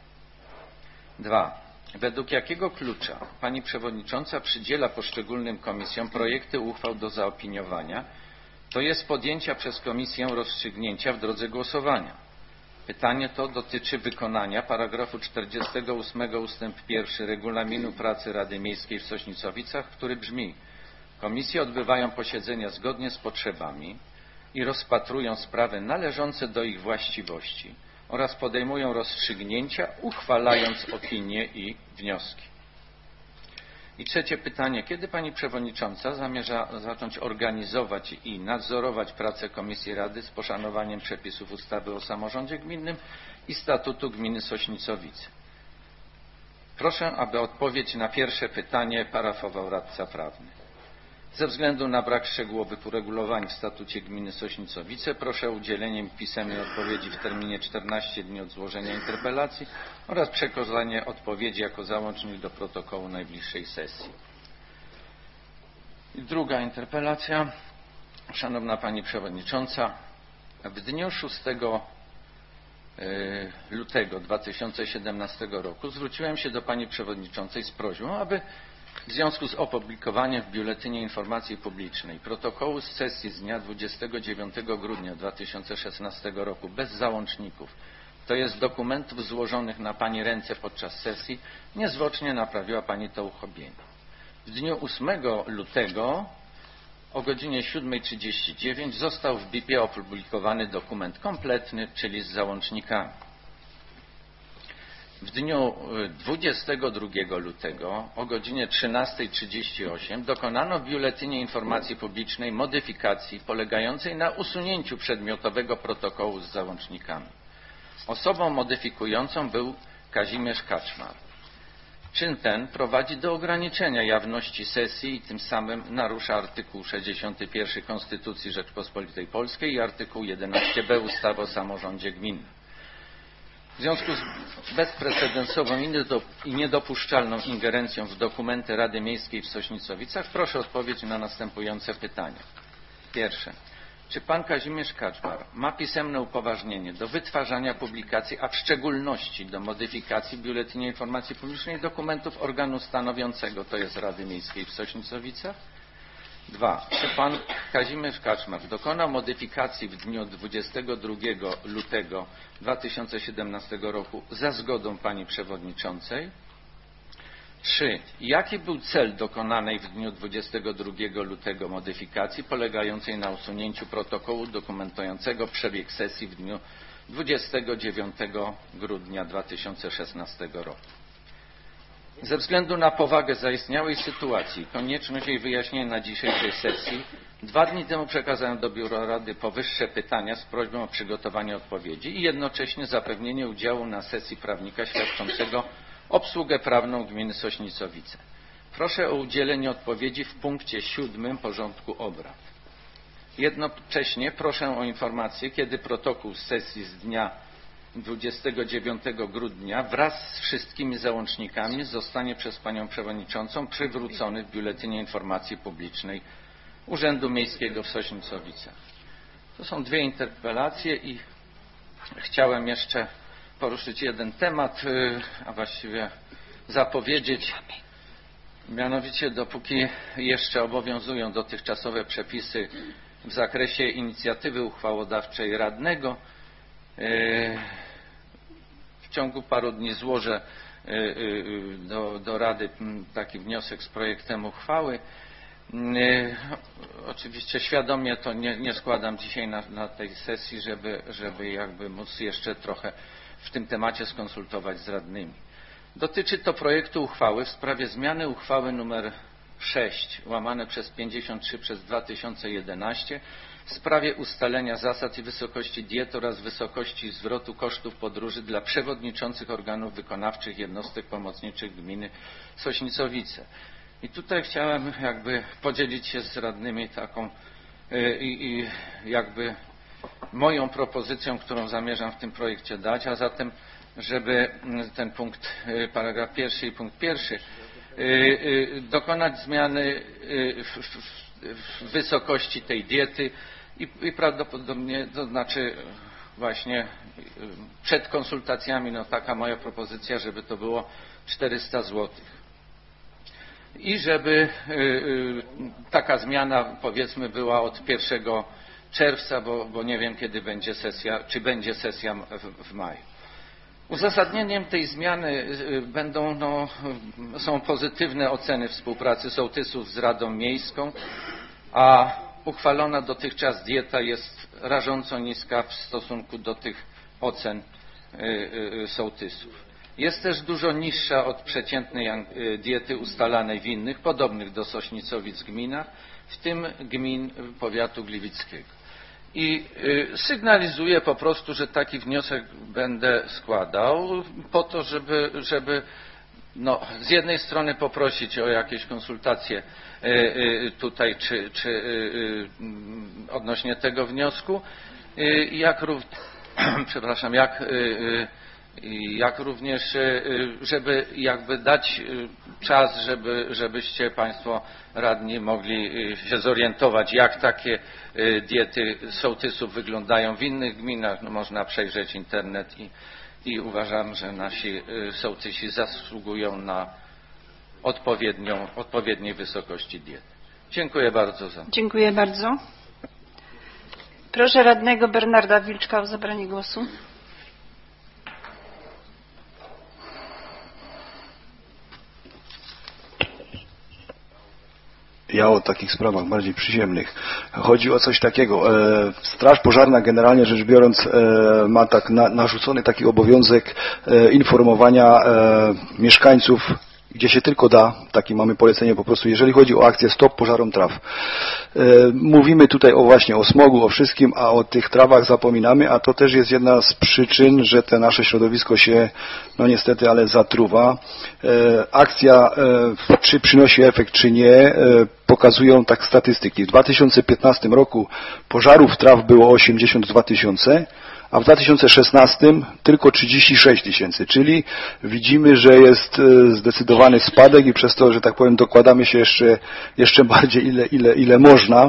K: Dwa. Według jakiego klucza Pani Przewodnicząca przydziela poszczególnym komisjom projekty uchwał do zaopiniowania, to jest podjęcia przez komisję rozstrzygnięcia w drodze głosowania? Pytanie to dotyczy wykonania paragrafu czterdziestego ósmego ustęp pierwszy Regulaminu Pracy Rady Miejskiej w Sośnicowicach, który brzmi: komisje odbywają posiedzenia zgodnie z potrzebami i rozpatrują sprawy należące do ich właściwości oraz podejmują rozstrzygnięcia, uchwalając opinie i wnioski. I trzecie pytanie. Kiedy Pani Przewodnicząca zamierza zacząć organizować i nadzorować pracę Komisji Rady z poszanowaniem przepisów ustawy o samorządzie gminnym i statutu gminy Sośnicowice? Proszę, aby odpowiedź na pierwsze pytanie parafował radca prawny. Ze względu na brak szczegółowych uregulowań w statucie gminy Sośnicowice proszę o udzielenie pisemnej odpowiedzi w terminie czternastu dni od złożenia interpelacji oraz przekazanie odpowiedzi jako załącznik do protokołu najbliższej sesji. I druga interpelacja. Szanowna Pani Przewodnicząca, w dniu szóstego lutego dwa tysiące siedemnastego roku zwróciłem się do Pani Przewodniczącej z prośbą, aby w związku z opublikowaniem w Biuletynie Informacji Publicznej protokołu z sesji z dnia dwudziestego dziewiątego grudnia dwa tysiące szesnastego roku bez załączników, to jest dokumentów złożonych na Pani ręce podczas sesji, niezwłocznie naprawiła Pani to uchybienie. W dniu ósmego lutego o godzinie siódmej trzydzieści dziewięć został w B I P-ie opublikowany dokument kompletny, czyli z załącznikami. W dniu dwudziestego drugiego lutego o godzinie trzynastej trzydzieści osiem dokonano w Biuletynie Informacji Publicznej modyfikacji polegającej na usunięciu przedmiotowego protokołu z załącznikami. Osobą modyfikującą był Kazimierz Kaczmar. Czyn ten prowadzi do ograniczenia jawności sesji i tym samym narusza artykuł sześćdziesiąty pierwszy Konstytucji Rzeczpospolitej Polskiej i artykuł jedenaście b ustawy o samorządzie gminnym. W związku z bezprecedensową i niedopuszczalną ingerencją w dokumenty Rady Miejskiej w Sośnicowicach proszę o odpowiedź na następujące pytania. Pierwsze. Czy Pan Kazimierz Kaczmar ma pisemne upoważnienie do wytwarzania publikacji, a w szczególności do modyfikacji w Biuletynie Informacji Publicznej dokumentów organu stanowiącego, to jest Rady Miejskiej w Sośnicowicach? Dwa. Czy Pan Kazimierz Kaczmar dokonał modyfikacji w dniu dwudziestego drugiego lutego dwa tysiące siedemnastego roku za zgodą Pani Przewodniczącej? Trzy. Jaki był cel dokonanej w dniu dwudziestego drugiego lutego modyfikacji polegającej na usunięciu protokołu dokumentującego przebieg sesji w dniu dwudziestego dziewiątego grudnia dwa tysiące szesnastego roku? Ze względu na powagę zaistniałej sytuacji i konieczność jej wyjaśnienia na dzisiejszej sesji, dwa dni temu przekazałem do Biura Rady powyższe pytania z prośbą o przygotowanie odpowiedzi i jednocześnie zapewnienie udziału na sesji prawnika świadczącego obsługę prawną gminy Sośnicowice. Proszę o udzielenie odpowiedzi w punkcie siódmym porządku obrad. Jednocześnie proszę o informację, kiedy protokół z sesji z dnia dwudziestego dziewiątego grudnia wraz z wszystkimi załącznikami zostanie przez Panią Przewodniczącą przywrócony w Biuletynie Informacji Publicznej Urzędu Miejskiego w Sośnicowicach. To są dwie interpelacje i chciałem jeszcze poruszyć jeden temat, a właściwie zapowiedzieć. Mianowicie, dopóki jeszcze obowiązują dotychczasowe przepisy w zakresie inicjatywy uchwałodawczej radnego, w ciągu paru dni złożę do, do Rady taki wniosek z projektem uchwały. Oczywiście świadomie to nie, nie składam dzisiaj na, na tej sesji, żeby, żeby jakby móc jeszcze trochę w tym temacie skonsultować z radnymi. Dotyczy to projektu uchwały w sprawie zmiany uchwały nr sześć łamane przez pięćdziesiąt trzy przez dwa tysiące jedenaście w sprawie ustalenia zasad i wysokości diet oraz wysokości zwrotu kosztów podróży dla przewodniczących organów wykonawczych jednostek pomocniczych gminy Sośnicowice. I tutaj chciałem jakby podzielić się z radnymi taką i, i jakby moją propozycją, którą zamierzam w tym projekcie dać, a zatem, żeby ten punkt, paragraf pierwszy i punkt pierwszy, dokonać zmiany w, w, w wysokości tej diety i, i prawdopodobnie, to znaczy właśnie przed konsultacjami, no taka moja propozycja, żeby to było czterysta złotych. I żeby taka zmiana, powiedzmy, była od pierwszego czerwca, bo, bo nie wiem, kiedy będzie sesja, czy będzie sesja w, w maju. Uzasadnieniem tej zmiany będą, no, są pozytywne oceny współpracy sołtysów z Radą Miejską, a uchwalona dotychczas dieta jest rażąco niska w stosunku do tych ocen sołtysów. Jest też dużo niższa od przeciętnej diety ustalanej w innych, podobnych do Sośnicowic gminach, w tym gmin powiatu gliwickiego. I sygnalizuję po prostu, że taki wniosek będę składał po to, żeby, żeby no, z jednej strony poprosić o jakieś konsultacje tutaj, czy, czy odnośnie tego wniosku, jak, rów, przepraszam, jak jak również, żeby jakby dać czas, żeby, żebyście Państwo radni mogli się zorientować, jak takie diety sołtysów wyglądają w innych gminach. No, można przejrzeć internet i, i uważam, że nasi sołtysi zasługują na odpowiednią, odpowiedniej wysokości diety. Dziękuję bardzo za.
A: Dziękuję bardzo. Proszę radnego Bernarda Wilczka o zabranie głosu.
L: Ja o takich sprawach bardziej przyziemnych. Chodzi o coś takiego. Straż Pożarna generalnie rzecz biorąc ma tak narzucony taki obowiązek informowania mieszkańców, gdzie się tylko da, takie mamy polecenie po prostu, jeżeli chodzi o akcję Stop Pożarom Traw. Mówimy tutaj o właśnie o smogu, o wszystkim, a o tych trawach zapominamy, a to też jest jedna z przyczyn, że te nasze środowisko się, no niestety, ale zatruwa. Akcja, czy przynosi efekt, czy nie, pokazują tak statystyki. W dwa tysiące piętnastym roku pożarów traw było osiemdziesiąt dwa tysiące, a w dwa tysiące szesnastym tylko trzydzieści sześć tysięcy, czyli widzimy, że jest zdecydowany spadek i przez to, że tak powiem, dokładamy się jeszcze, jeszcze bardziej ile, ile, ile można.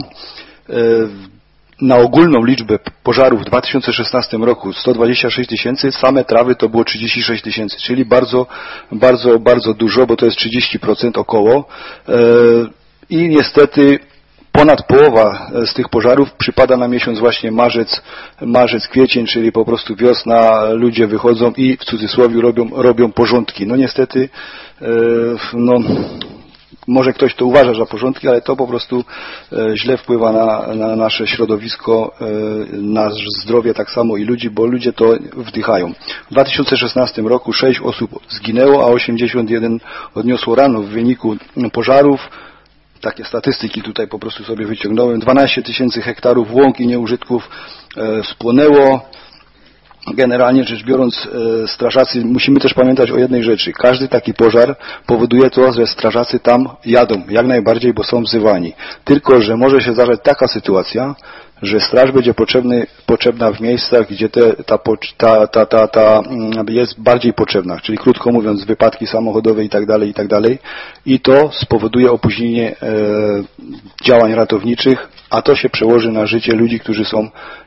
L: Na ogólną liczbę pożarów w dwa tysiące szesnastym roku sto dwadzieścia sześć tysięcy, same trawy to było trzydzieści sześć tysięcy, czyli bardzo, bardzo, bardzo dużo, bo to jest trzydzieści procent około. I niestety ponad połowa z tych pożarów przypada na miesiąc właśnie marzec, marzec, kwiecień, czyli po prostu wiosna, ludzie wychodzą i w cudzysłowie robią, robią porządki. No niestety, no, może ktoś to uważa za porządki, ale to po prostu źle wpływa na, na nasze środowisko, na zdrowie tak samo i ludzi, bo ludzie to wdychają. W dwa tysiące szesnastym roku sześć osób zginęło, a osiemdziesiąt jeden odniosło rano w wyniku pożarów. Takie statystyki tutaj po prostu sobie wyciągnąłem. dwanaście tysięcy hektarów łąk i nieużytków e, spłonęło. Generalnie rzecz biorąc, e, strażacy, musimy też pamiętać o jednej rzeczy. Każdy taki pożar powoduje to, że strażacy tam jadą, jak najbardziej, bo są wzywani. Tylko że może się zdarzać taka sytuacja, że straż będzie potrzebny, potrzebna w miejscach, gdzie te, ta, ta, ta, ta, ta jest bardziej potrzebna, czyli krótko mówiąc wypadki samochodowe i tak dalej, i tak dalej. I to spowoduje opóźnienie e, działań ratowniczych, a to się przełoży na życie ludzi, którzy są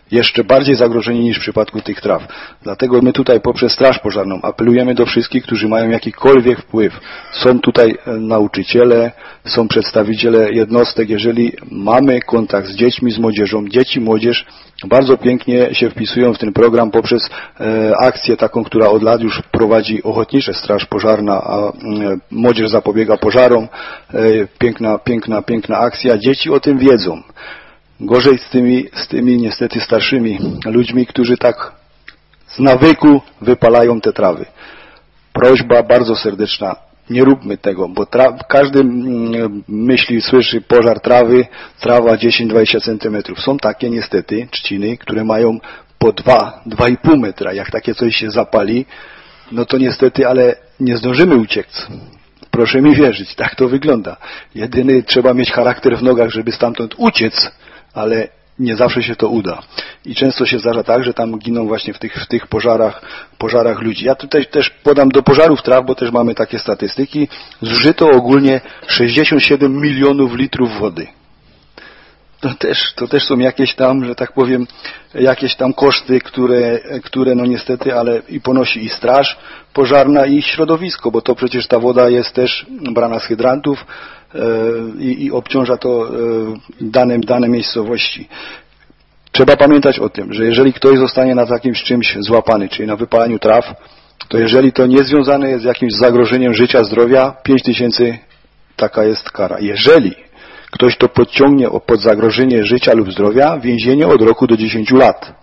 L: jeszcze bardziej zagrożeni niż w przypadku tych traw. Dlatego my tutaj poprzez Straż Pożarną apelujemy do wszystkich, którzy mają jakikolwiek wpływ. Są tutaj nauczyciele, są przedstawiciele jednostek. Jeżeli mamy kontakt z dziećmi, z młodzieżą, dzieci, młodzież bardzo pięknie się wpisują w ten program poprzez e, akcję taką, która od lat już prowadzi Ochotnicza Straż Pożarna, a e, młodzież zapobiega pożarom. E, piękna, piękna, piękna akcja. Dzieci o tym wiedzą. Gorzej z tymi, z tymi niestety starszymi ludźmi, którzy tak z nawyku wypalają te trawy. Prośba bardzo serdeczna, nie róbmy tego, bo tra- każdy mm, myśli, słyszy pożar trawy, trawa dziesięć do dwudziestu centymetrów. Są takie niestety trzciny, które mają po dwa, dwa i pół metra. Jak takie coś się zapali, no to niestety, ale nie zdążymy uciec. Proszę mi wierzyć, tak to wygląda. Jedyny trzeba mieć charakter w nogach, żeby stamtąd uciec, ale nie zawsze się to uda. I często się zdarza tak, że tam giną właśnie w tych, w tych pożarach, pożarach ludzi. Ja tutaj też podam do pożarów traw, bo też mamy takie statystyki. Zużyto ogólnie sześćdziesiąt siedem milionów litrów wody. To też, to też są jakieś tam, że tak powiem, jakieś tam koszty, które, które no niestety, ale i ponosi i straż pożarna, i środowisko, bo to przecież ta woda jest też brana z hydrantów i, i obciąża to dane, dane miejscowości. Trzeba pamiętać o tym, że jeżeli ktoś zostanie na jakimś czymś złapany, czyli na wypalaniu traw, to jeżeli to nie związane jest z jakimś zagrożeniem życia, zdrowia, pięć tysięcy taka jest kara. Jeżeli ktoś to podciągnie pod zagrożenie życia lub zdrowia, więzienie od roku do dziesięciu lat.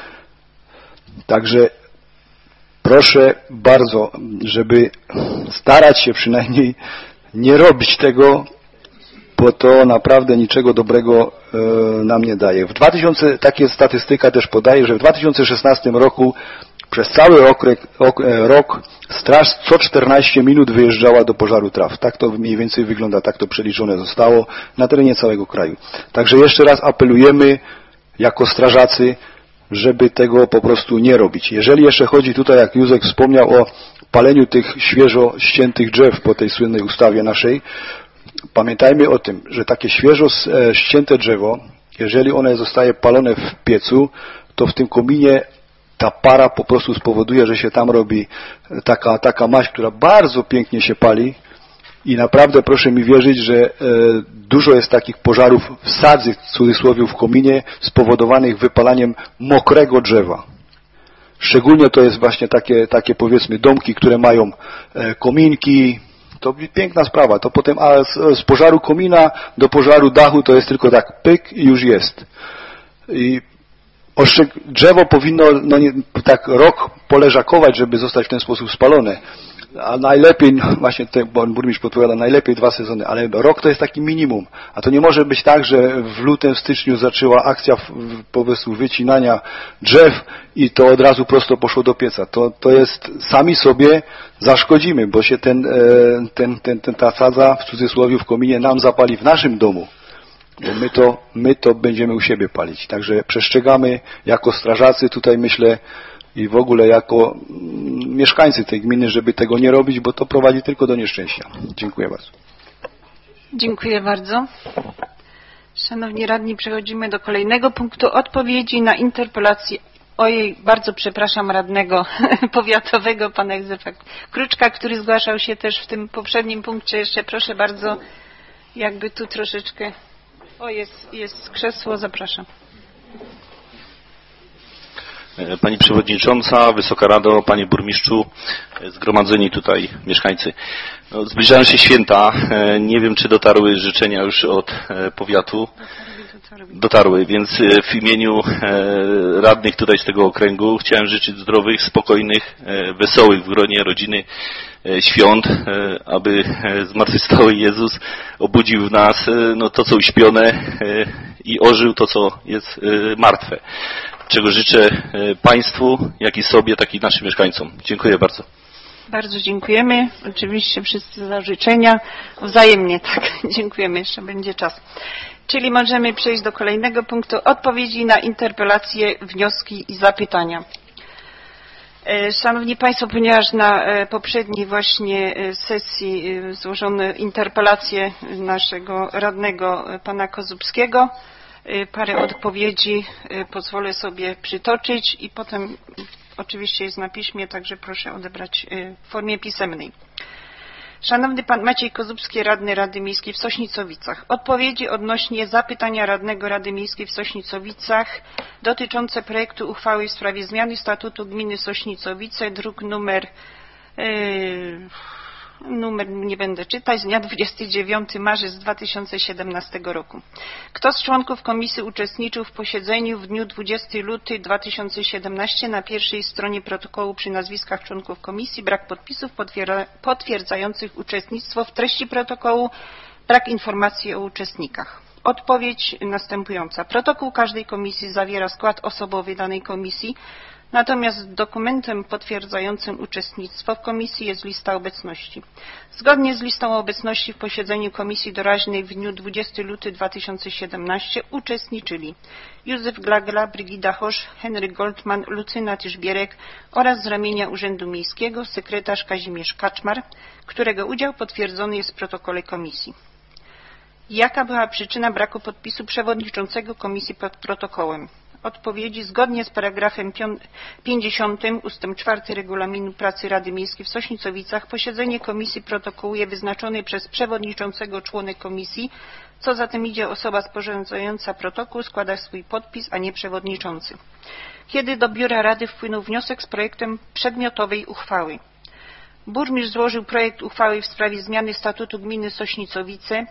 L: Także proszę bardzo, żeby starać się przynajmniej nie robić tego, bo to naprawdę niczego dobrego e, nam nie daje. W dwa tysiące, takie statystyka też podaje, że w dwa tysiące szesnastym roku przez cały okrek, ok, rok straż co czternaście minut wyjeżdżała do pożaru traw. Tak to mniej więcej wygląda, tak to przeliczone zostało na terenie całego kraju. Także jeszcze raz apelujemy jako strażacy, żeby tego po prostu nie robić. Jeżeli jeszcze chodzi tutaj, jak Józek wspomniał o paleniu tych świeżo ściętych drzew po tej słynnej ustawie naszej, pamiętajmy o tym, że takie świeżo ścięte drzewo, jeżeli one zostaje palone w piecu, to w tym kominie ta para po prostu spowoduje, że się tam robi taka, taka maź, która bardzo pięknie się pali i naprawdę proszę mi wierzyć, że e, dużo jest takich pożarów w sadzy, w cudzysłowie w kominie, spowodowanych wypalaniem mokrego drzewa. Szczególnie to jest właśnie takie, takie powiedzmy domki, które mają e, kominki. To piękna sprawa. To potem, a z, z pożaru komina do pożaru dachu to jest tylko tak pyk i już jest. I Oszczeg... Drzewo powinno no nie, tak rok poleżakować, żeby zostać w ten sposób spalone. A najlepiej, no właśnie ten burmistrz podpowiada, najlepiej dwa sezony, ale rok to jest taki minimum. A to nie może być tak, że w lutym, w styczniu zaczęła akcja w, w, po prostu wycinania drzew i to od razu prosto poszło do pieca. To, to jest, sami sobie zaszkodzimy, bo się ten, ten, ten, ten, ta sadza w cudzysłowie w kominie nam zapali w naszym domu. Bo my to, my to będziemy u siebie palić. Także przestrzegamy jako strażacy tutaj myślę i w ogóle jako mieszkańcy tej gminy, żeby tego nie robić, bo to prowadzi tylko do nieszczęścia. Dziękuję bardzo.
A: Dziękuję bardzo. Szanowni radni, przechodzimy do kolejnego punktu odpowiedzi na interpelację. Ojej, bardzo przepraszam radnego powiatowego, pana Józefa Kruczka, który zgłaszał się też w tym poprzednim punkcie. Jeszcze proszę bardzo, jakby tu troszeczkę... O, jest, jest krzesło, zapraszam.
M: Pani Przewodnicząca, Wysoka Rado, Panie Burmistrzu, zgromadzeni tutaj mieszkańcy. No, zbliżają się święta. Nie wiem, czy dotarły życzenia już od powiatu. Dotarły, więc w imieniu radnych tutaj z tego okręgu chciałem życzyć zdrowych, spokojnych, wesołych w gronie rodziny świąt, aby zmartwychwstały Jezus obudził w nas no, to, co uśpione i ożył to, co jest martwe. Czego życzę Państwu, jak i sobie, tak i naszym mieszkańcom. Dziękuję bardzo.
A: Bardzo dziękujemy. Oczywiście wszyscy za życzenia. Wzajemnie, tak. Dziękujemy. Jeszcze będzie czas. Czyli możemy przejść do kolejnego punktu. Odpowiedzi na interpelacje, wnioski i zapytania. Szanowni Państwo, ponieważ na poprzedniej właśnie sesji złożono interpelację naszego radnego pana Kozubskiego, Parę odpowiedzi pozwolę sobie przytoczyć i potem oczywiście jest na piśmie, także proszę odebrać w formie pisemnej. Szanowny Pan Maciej Kozubski, radny Rady Miejskiej w Sośnicowicach. Odpowiedzi odnośnie zapytania radnego Rady Miejskiej w Sośnicowicach dotyczące projektu uchwały w sprawie zmiany statutu gminy Sośnicowice, druk numer, yy, numer nie będę czytać, z dnia dwudziestego dziewiątego marca dwa tysiące siedemnastego roku. Kto z członków komisji uczestniczył w posiedzeniu w dniu dwudziestego lutego dwa tysiące siedemnastego? Na pierwszej stronie protokołu przy nazwiskach członków komisji brak podpisów potwierdzających uczestnictwo w treści protokołu, brak informacji o uczestnikach. Odpowiedź następująca. Protokół każdej komisji zawiera skład osobowy danej komisji, natomiast dokumentem potwierdzającym uczestnictwo w komisji jest lista obecności. Zgodnie z listą obecności w posiedzeniu komisji doraźnej w dniu dwudziestego lutego dwa tysiące siedemnastego uczestniczyli Józef Glagla, Brygida Hosz, Henryk Goldman, Lucyna Tyszbierek oraz z ramienia Urzędu Miejskiego sekretarz Kazimierz Kaczmar, którego udział potwierdzony jest w protokole komisji. Jaka była przyczyna braku podpisu przewodniczącego komisji pod protokołem? Odpowiedzi. Zgodnie z paragrafem pięćdziesiątym ustęp czwarty regulaminu pracy Rady Miejskiej w Sośnicowicach posiedzenie komisji protokołuje wyznaczony przez przewodniczącego członek komisji, co za tym idzie osoba sporządzająca protokół składa swój podpis, a nie przewodniczący. Kiedy do biura Rady wpłynął wniosek z projektem przedmiotowej uchwały? Burmistrz złożył projekt uchwały w sprawie zmiany statutu gminy Sośnicowice,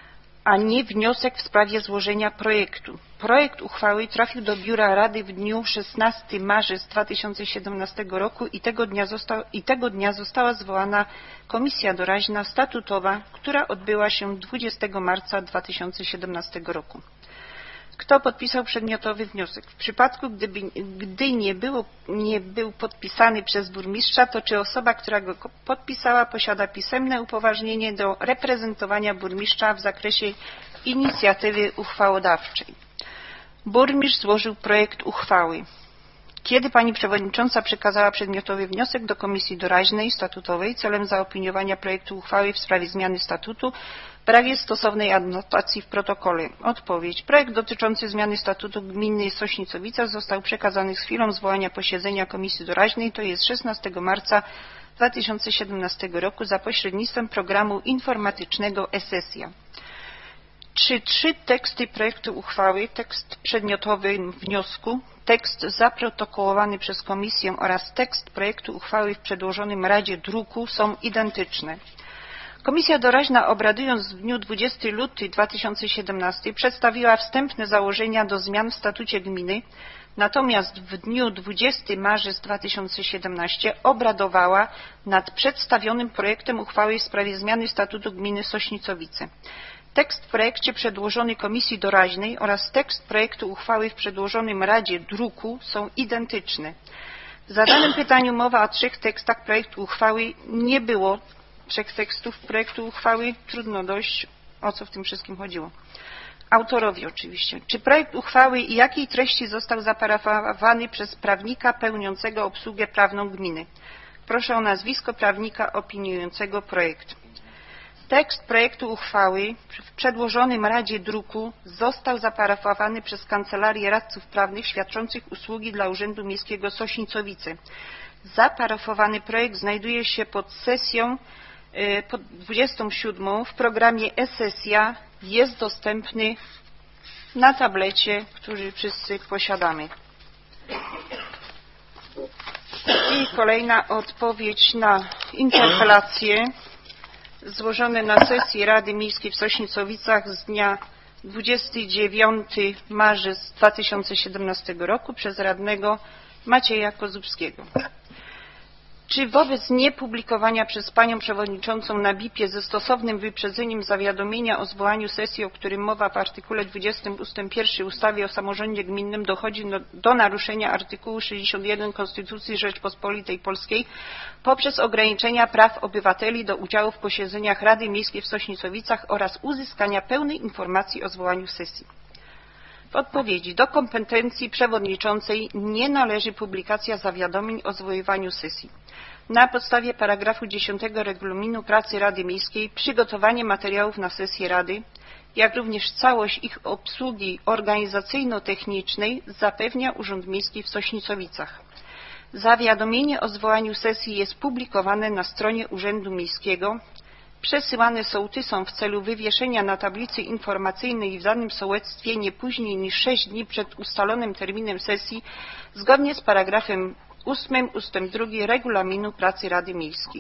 A: a nie wniosek w sprawie złożenia projektu. Projekt uchwały trafił do biura Rady w dniu szesnastego marca dwa tysiące siedemnastego roku i tego dnia, został, i tego dnia została zwołana komisja doraźna statutowa, która odbyła się dwudziestego marca dwa tysiące siedemnastego roku. Kto podpisał przedmiotowy wniosek? W przypadku, gdyby, gdy nie, było, nie był podpisany przez burmistrza, to czy osoba, która go podpisała, posiada pisemne upoważnienie do reprezentowania burmistrza w zakresie inicjatywy uchwałodawczej? Burmistrz złożył projekt uchwały. Kiedy Pani Przewodnicząca przekazała przedmiotowy wniosek do Komisji Doraźnej Statutowej celem zaopiniowania projektu uchwały w sprawie zmiany statutu, brak jest stosownej adnotacji w protokole. Odpowiedź. Projekt dotyczący zmiany statutu gminy Sośnicowica został przekazany z chwilą zwołania posiedzenia Komisji Doraźnej, to jest szesnastego marca dwa tysiące siedemnastego roku za pośrednictwem programu informatycznego e-sesja. Czy trzy teksty projektu uchwały, tekst przedmiotowy wniosku, tekst zaprotokołowany przez komisję oraz tekst projektu uchwały w przedłożonym Radzie druku są identyczne? Komisja doraźna, obradując w dniu dwudziestego lutego dwa tysiące siedemnastego przedstawiła wstępne założenia do zmian w statucie gminy, natomiast w dniu dwudziestego marca dwa tysiące siedemnastego obradowała nad przedstawionym projektem uchwały w sprawie zmiany statutu gminy Sośnicowice. Tekst w projekcie przedłożony Komisji Doraźnej oraz tekst projektu uchwały w przedłożonym Radzie druku są identyczne. W zadanym pytaniu mowa o trzech tekstach projektu uchwały. Nie było trzech tekstów projektu uchwały. Trudno dość, o co w tym wszystkim chodziło. Autorowie oczywiście. Czy projekt uchwały i jakiej treści został zaparafowany przez prawnika pełniącego obsługę prawną gminy? Proszę o nazwisko prawnika opiniującego projekt. Tekst projektu uchwały w przedłożonym Radzie druku został zaparafowany przez Kancelarię Radców Prawnych świadczących usługi dla Urzędu Miejskiego Sośnicowice. Zaparafowany projekt znajduje się pod sesją pod dwudziestą siódmą w programie e-sesja. Jest dostępny na tablecie, który wszyscy posiadamy. I kolejna odpowiedź na interpelację złożone na sesji Rady Miejskiej w Sośnicowicach z dnia dwudziestego dziewiątego marca dwa tysiące siedemnastego roku przez radnego Macieja Kozubskiego. Czy wobec niepublikowania przez Panią Przewodniczącą na bipie ze stosownym wyprzedzeniem zawiadomienia o zwołaniu sesji, o którym mowa w artykule dwudziestym ustęp pierwszy ustawy o samorządzie gminnym dochodzi do, do naruszenia artykułu sześćdziesiątego pierwszego Konstytucji Rzeczpospolitej Polskiej poprzez ograniczenia praw obywateli do udziału w posiedzeniach Rady Miejskiej w Sośnicowicach oraz uzyskania pełnej informacji o zwołaniu sesji? W odpowiedzi. Do kompetencji przewodniczącej nie należy publikacja zawiadomień o zwoływaniu sesji. na podstawie paragrafu dziesiątego Regulaminu Pracy Rady Miejskiej przygotowanie materiałów na sesję Rady, jak również całość ich obsługi organizacyjno-technicznej zapewnia Urząd Miejski w Sośnicowicach. Zawiadomienie o zwołaniu sesji jest publikowane na stronie Urzędu Miejskiego, przesyłane sołtysom w celu wywieszenia na tablicy informacyjnej w danym sołectwie nie później niż sześć dni przed ustalonym terminem sesji, zgodnie z paragrafem ósmym ustęp drugi Regulaminu Pracy Rady Miejskiej.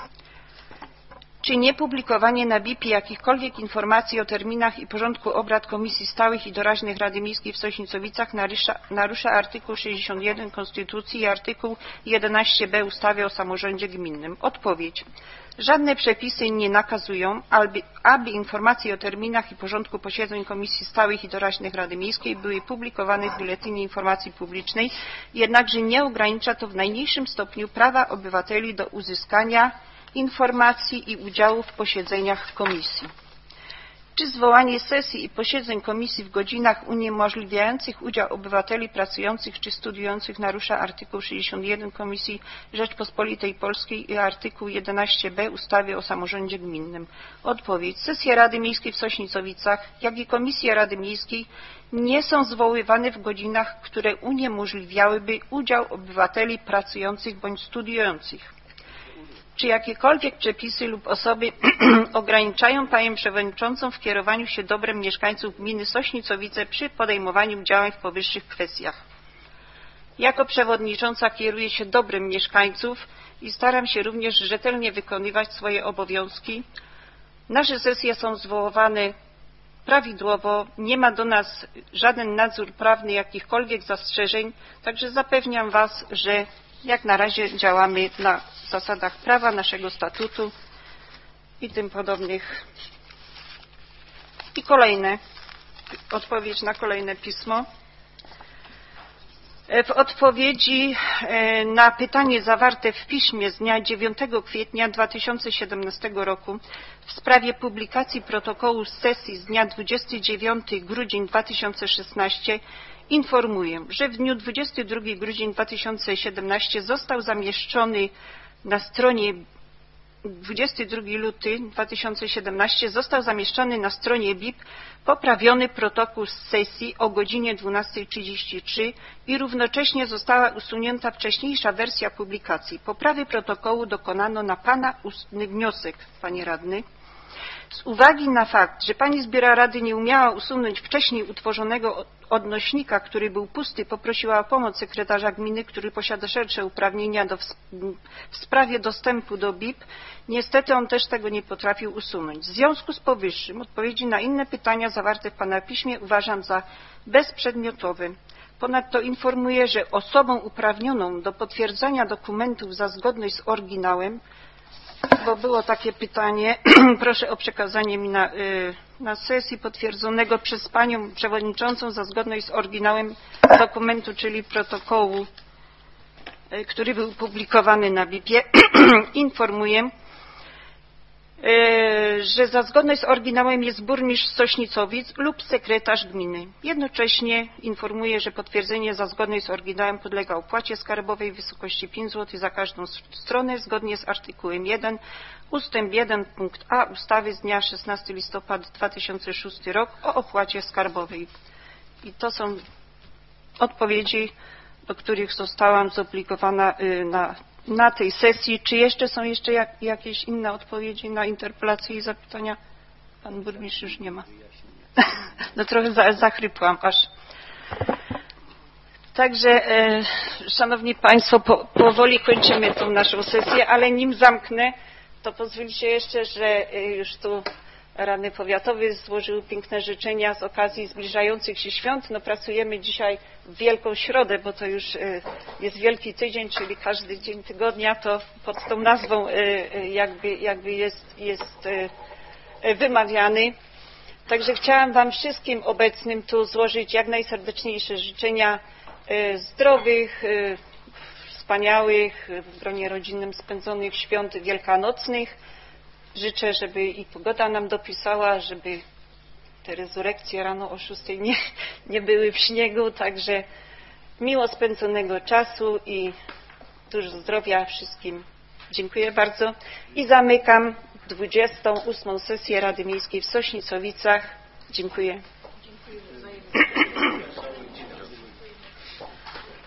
A: Czy niepublikowanie na B I P jakichkolwiek informacji o terminach i porządku obrad Komisji Stałych i Doraźnych Rady Miejskiej w Sośnicowicach narusza, narusza artykuł sześćdziesiąt jeden Konstytucji i artykuł jedenaście b ustawy o samorządzie gminnym? Odpowiedź. Żadne przepisy nie nakazują, aby, aby informacje o terminach i porządku posiedzeń Komisji Stałych i Doraźnych Rady Miejskiej były publikowane w Biuletynie Informacji Publicznej, jednakże nie ogranicza to w najmniejszym stopniu prawa obywateli do uzyskania informacji i udziału w posiedzeniach komisji. Czy zwołanie sesji i posiedzeń komisji w godzinach uniemożliwiających udział obywateli pracujących czy studiujących narusza artykuł sześćdziesiąt jeden Komisji Rzeczpospolitej Polskiej i artykuł jedenaście b ustawy o samorządzie gminnym? Odpowiedź. Sesje Rady Miejskiej w Sośnicowicach, jak i Komisje Rady Miejskiej nie są zwoływane w godzinach, które uniemożliwiałyby udział obywateli pracujących bądź studiujących. Czy jakiekolwiek przepisy lub osoby ograniczają Panią Przewodniczącą w kierowaniu się dobrem mieszkańców gminy Sośnicowice przy podejmowaniu działań w powyższych kwestiach? Jako przewodnicząca kieruję się dobrem mieszkańców i staram się również rzetelnie wykonywać swoje obowiązki. Nasze sesje są zwoływane prawidłowo, nie ma do nas żaden nadzór prawny jakichkolwiek zastrzeżeń, także zapewniam Was, że jak na razie działamy na zasadach prawa, naszego statutu i tym podobnych. I kolejne, odpowiedź na kolejne pismo. W odpowiedzi na pytanie zawarte w piśmie z dnia dziewiątego kwietnia dwa tysiące siedemnastego roku w sprawie publikacji protokołu z sesji z dnia dwudziestego dziewiątego grudnia dwa tysiące szesnastego informuję, że w dniu dwudziestego drugiego grudnia dwa tysiące siedemnastego został zamieszczony na stronie dwudziestego drugiego lutego dwa tysiące siedemnastego został zamieszczony na stronie B I P poprawiony protokół z sesji o godzinie dwunastej trzydzieści trzy i równocześnie została usunięta wcześniejsza wersja publikacji. Poprawy protokołu dokonano na Pana ustny wniosek, Panie Radny. Z uwagi na fakt, że Pani z Biura Rady nie umiała usunąć wcześniej utworzonego odnośnika, który był pusty, poprosiła o pomoc sekretarza gminy, który posiada szersze uprawnienia do w, w sprawie dostępu do B I P. Niestety on też tego nie potrafił usunąć. W związku z powyższym odpowiedzi na inne pytania zawarte w Pana piśmie uważam za bezprzedmiotowe. Ponadto informuję, że osobą uprawnioną do potwierdzania dokumentów za zgodność z oryginałem, bo było takie pytanie, proszę o przekazanie mi na, na sesji potwierdzonego przez Panią Przewodniczącą za zgodność z oryginałem dokumentu, czyli protokołu, który był publikowany na B I P ie. Informuję, że za zgodność z oryginałem jest burmistrz Sośnicowic lub sekretarz gminy. Jednocześnie informuję, że potwierdzenie za zgodność z oryginałem podlega opłacie skarbowej w wysokości pięć złotych za każdą stronę zgodnie z artykułem jeden ustęp jeden punkt a ustawy z dnia szesnastego listopada dwa tysiące szóstego rok o opłacie skarbowej. I to są odpowiedzi, do których zostałam zobligowana na na tej sesji. Czy jeszcze są jeszcze jak, jakieś inne odpowiedzi na interpelacje i zapytania? Pan burmistrz już nie ma. No trochę za, zachrypłam aż. Także, e, Szanowni Państwo, po, powoli kończymy tą naszą sesję, ale nim zamknę, to pozwólcie jeszcze, że e, już tu Radny Powiatowy złożył piękne życzenia z okazji zbliżających się świąt. No pracujemy dzisiaj w Wielką Środę, bo to już jest Wielki Tydzień, czyli każdy dzień tygodnia to pod tą nazwą jakby, jakby jest, jest wymawiany. Także chciałam Wam wszystkim obecnym tu złożyć jak najserdeczniejsze życzenia zdrowych, wspaniałych, w gronie rodzinnym spędzonych świąt wielkanocnych. Życzę, żeby i pogoda nam dopisała, żeby te rezurekcje rano o szóstej nie, nie były w śniegu, także miło spędzonego czasu i dużo zdrowia wszystkim Dziękuję bardzo i zamykam dwudziestą ósmą sesję Rady Miejskiej w Sośnicowicach. Dziękuję. Dziękuję.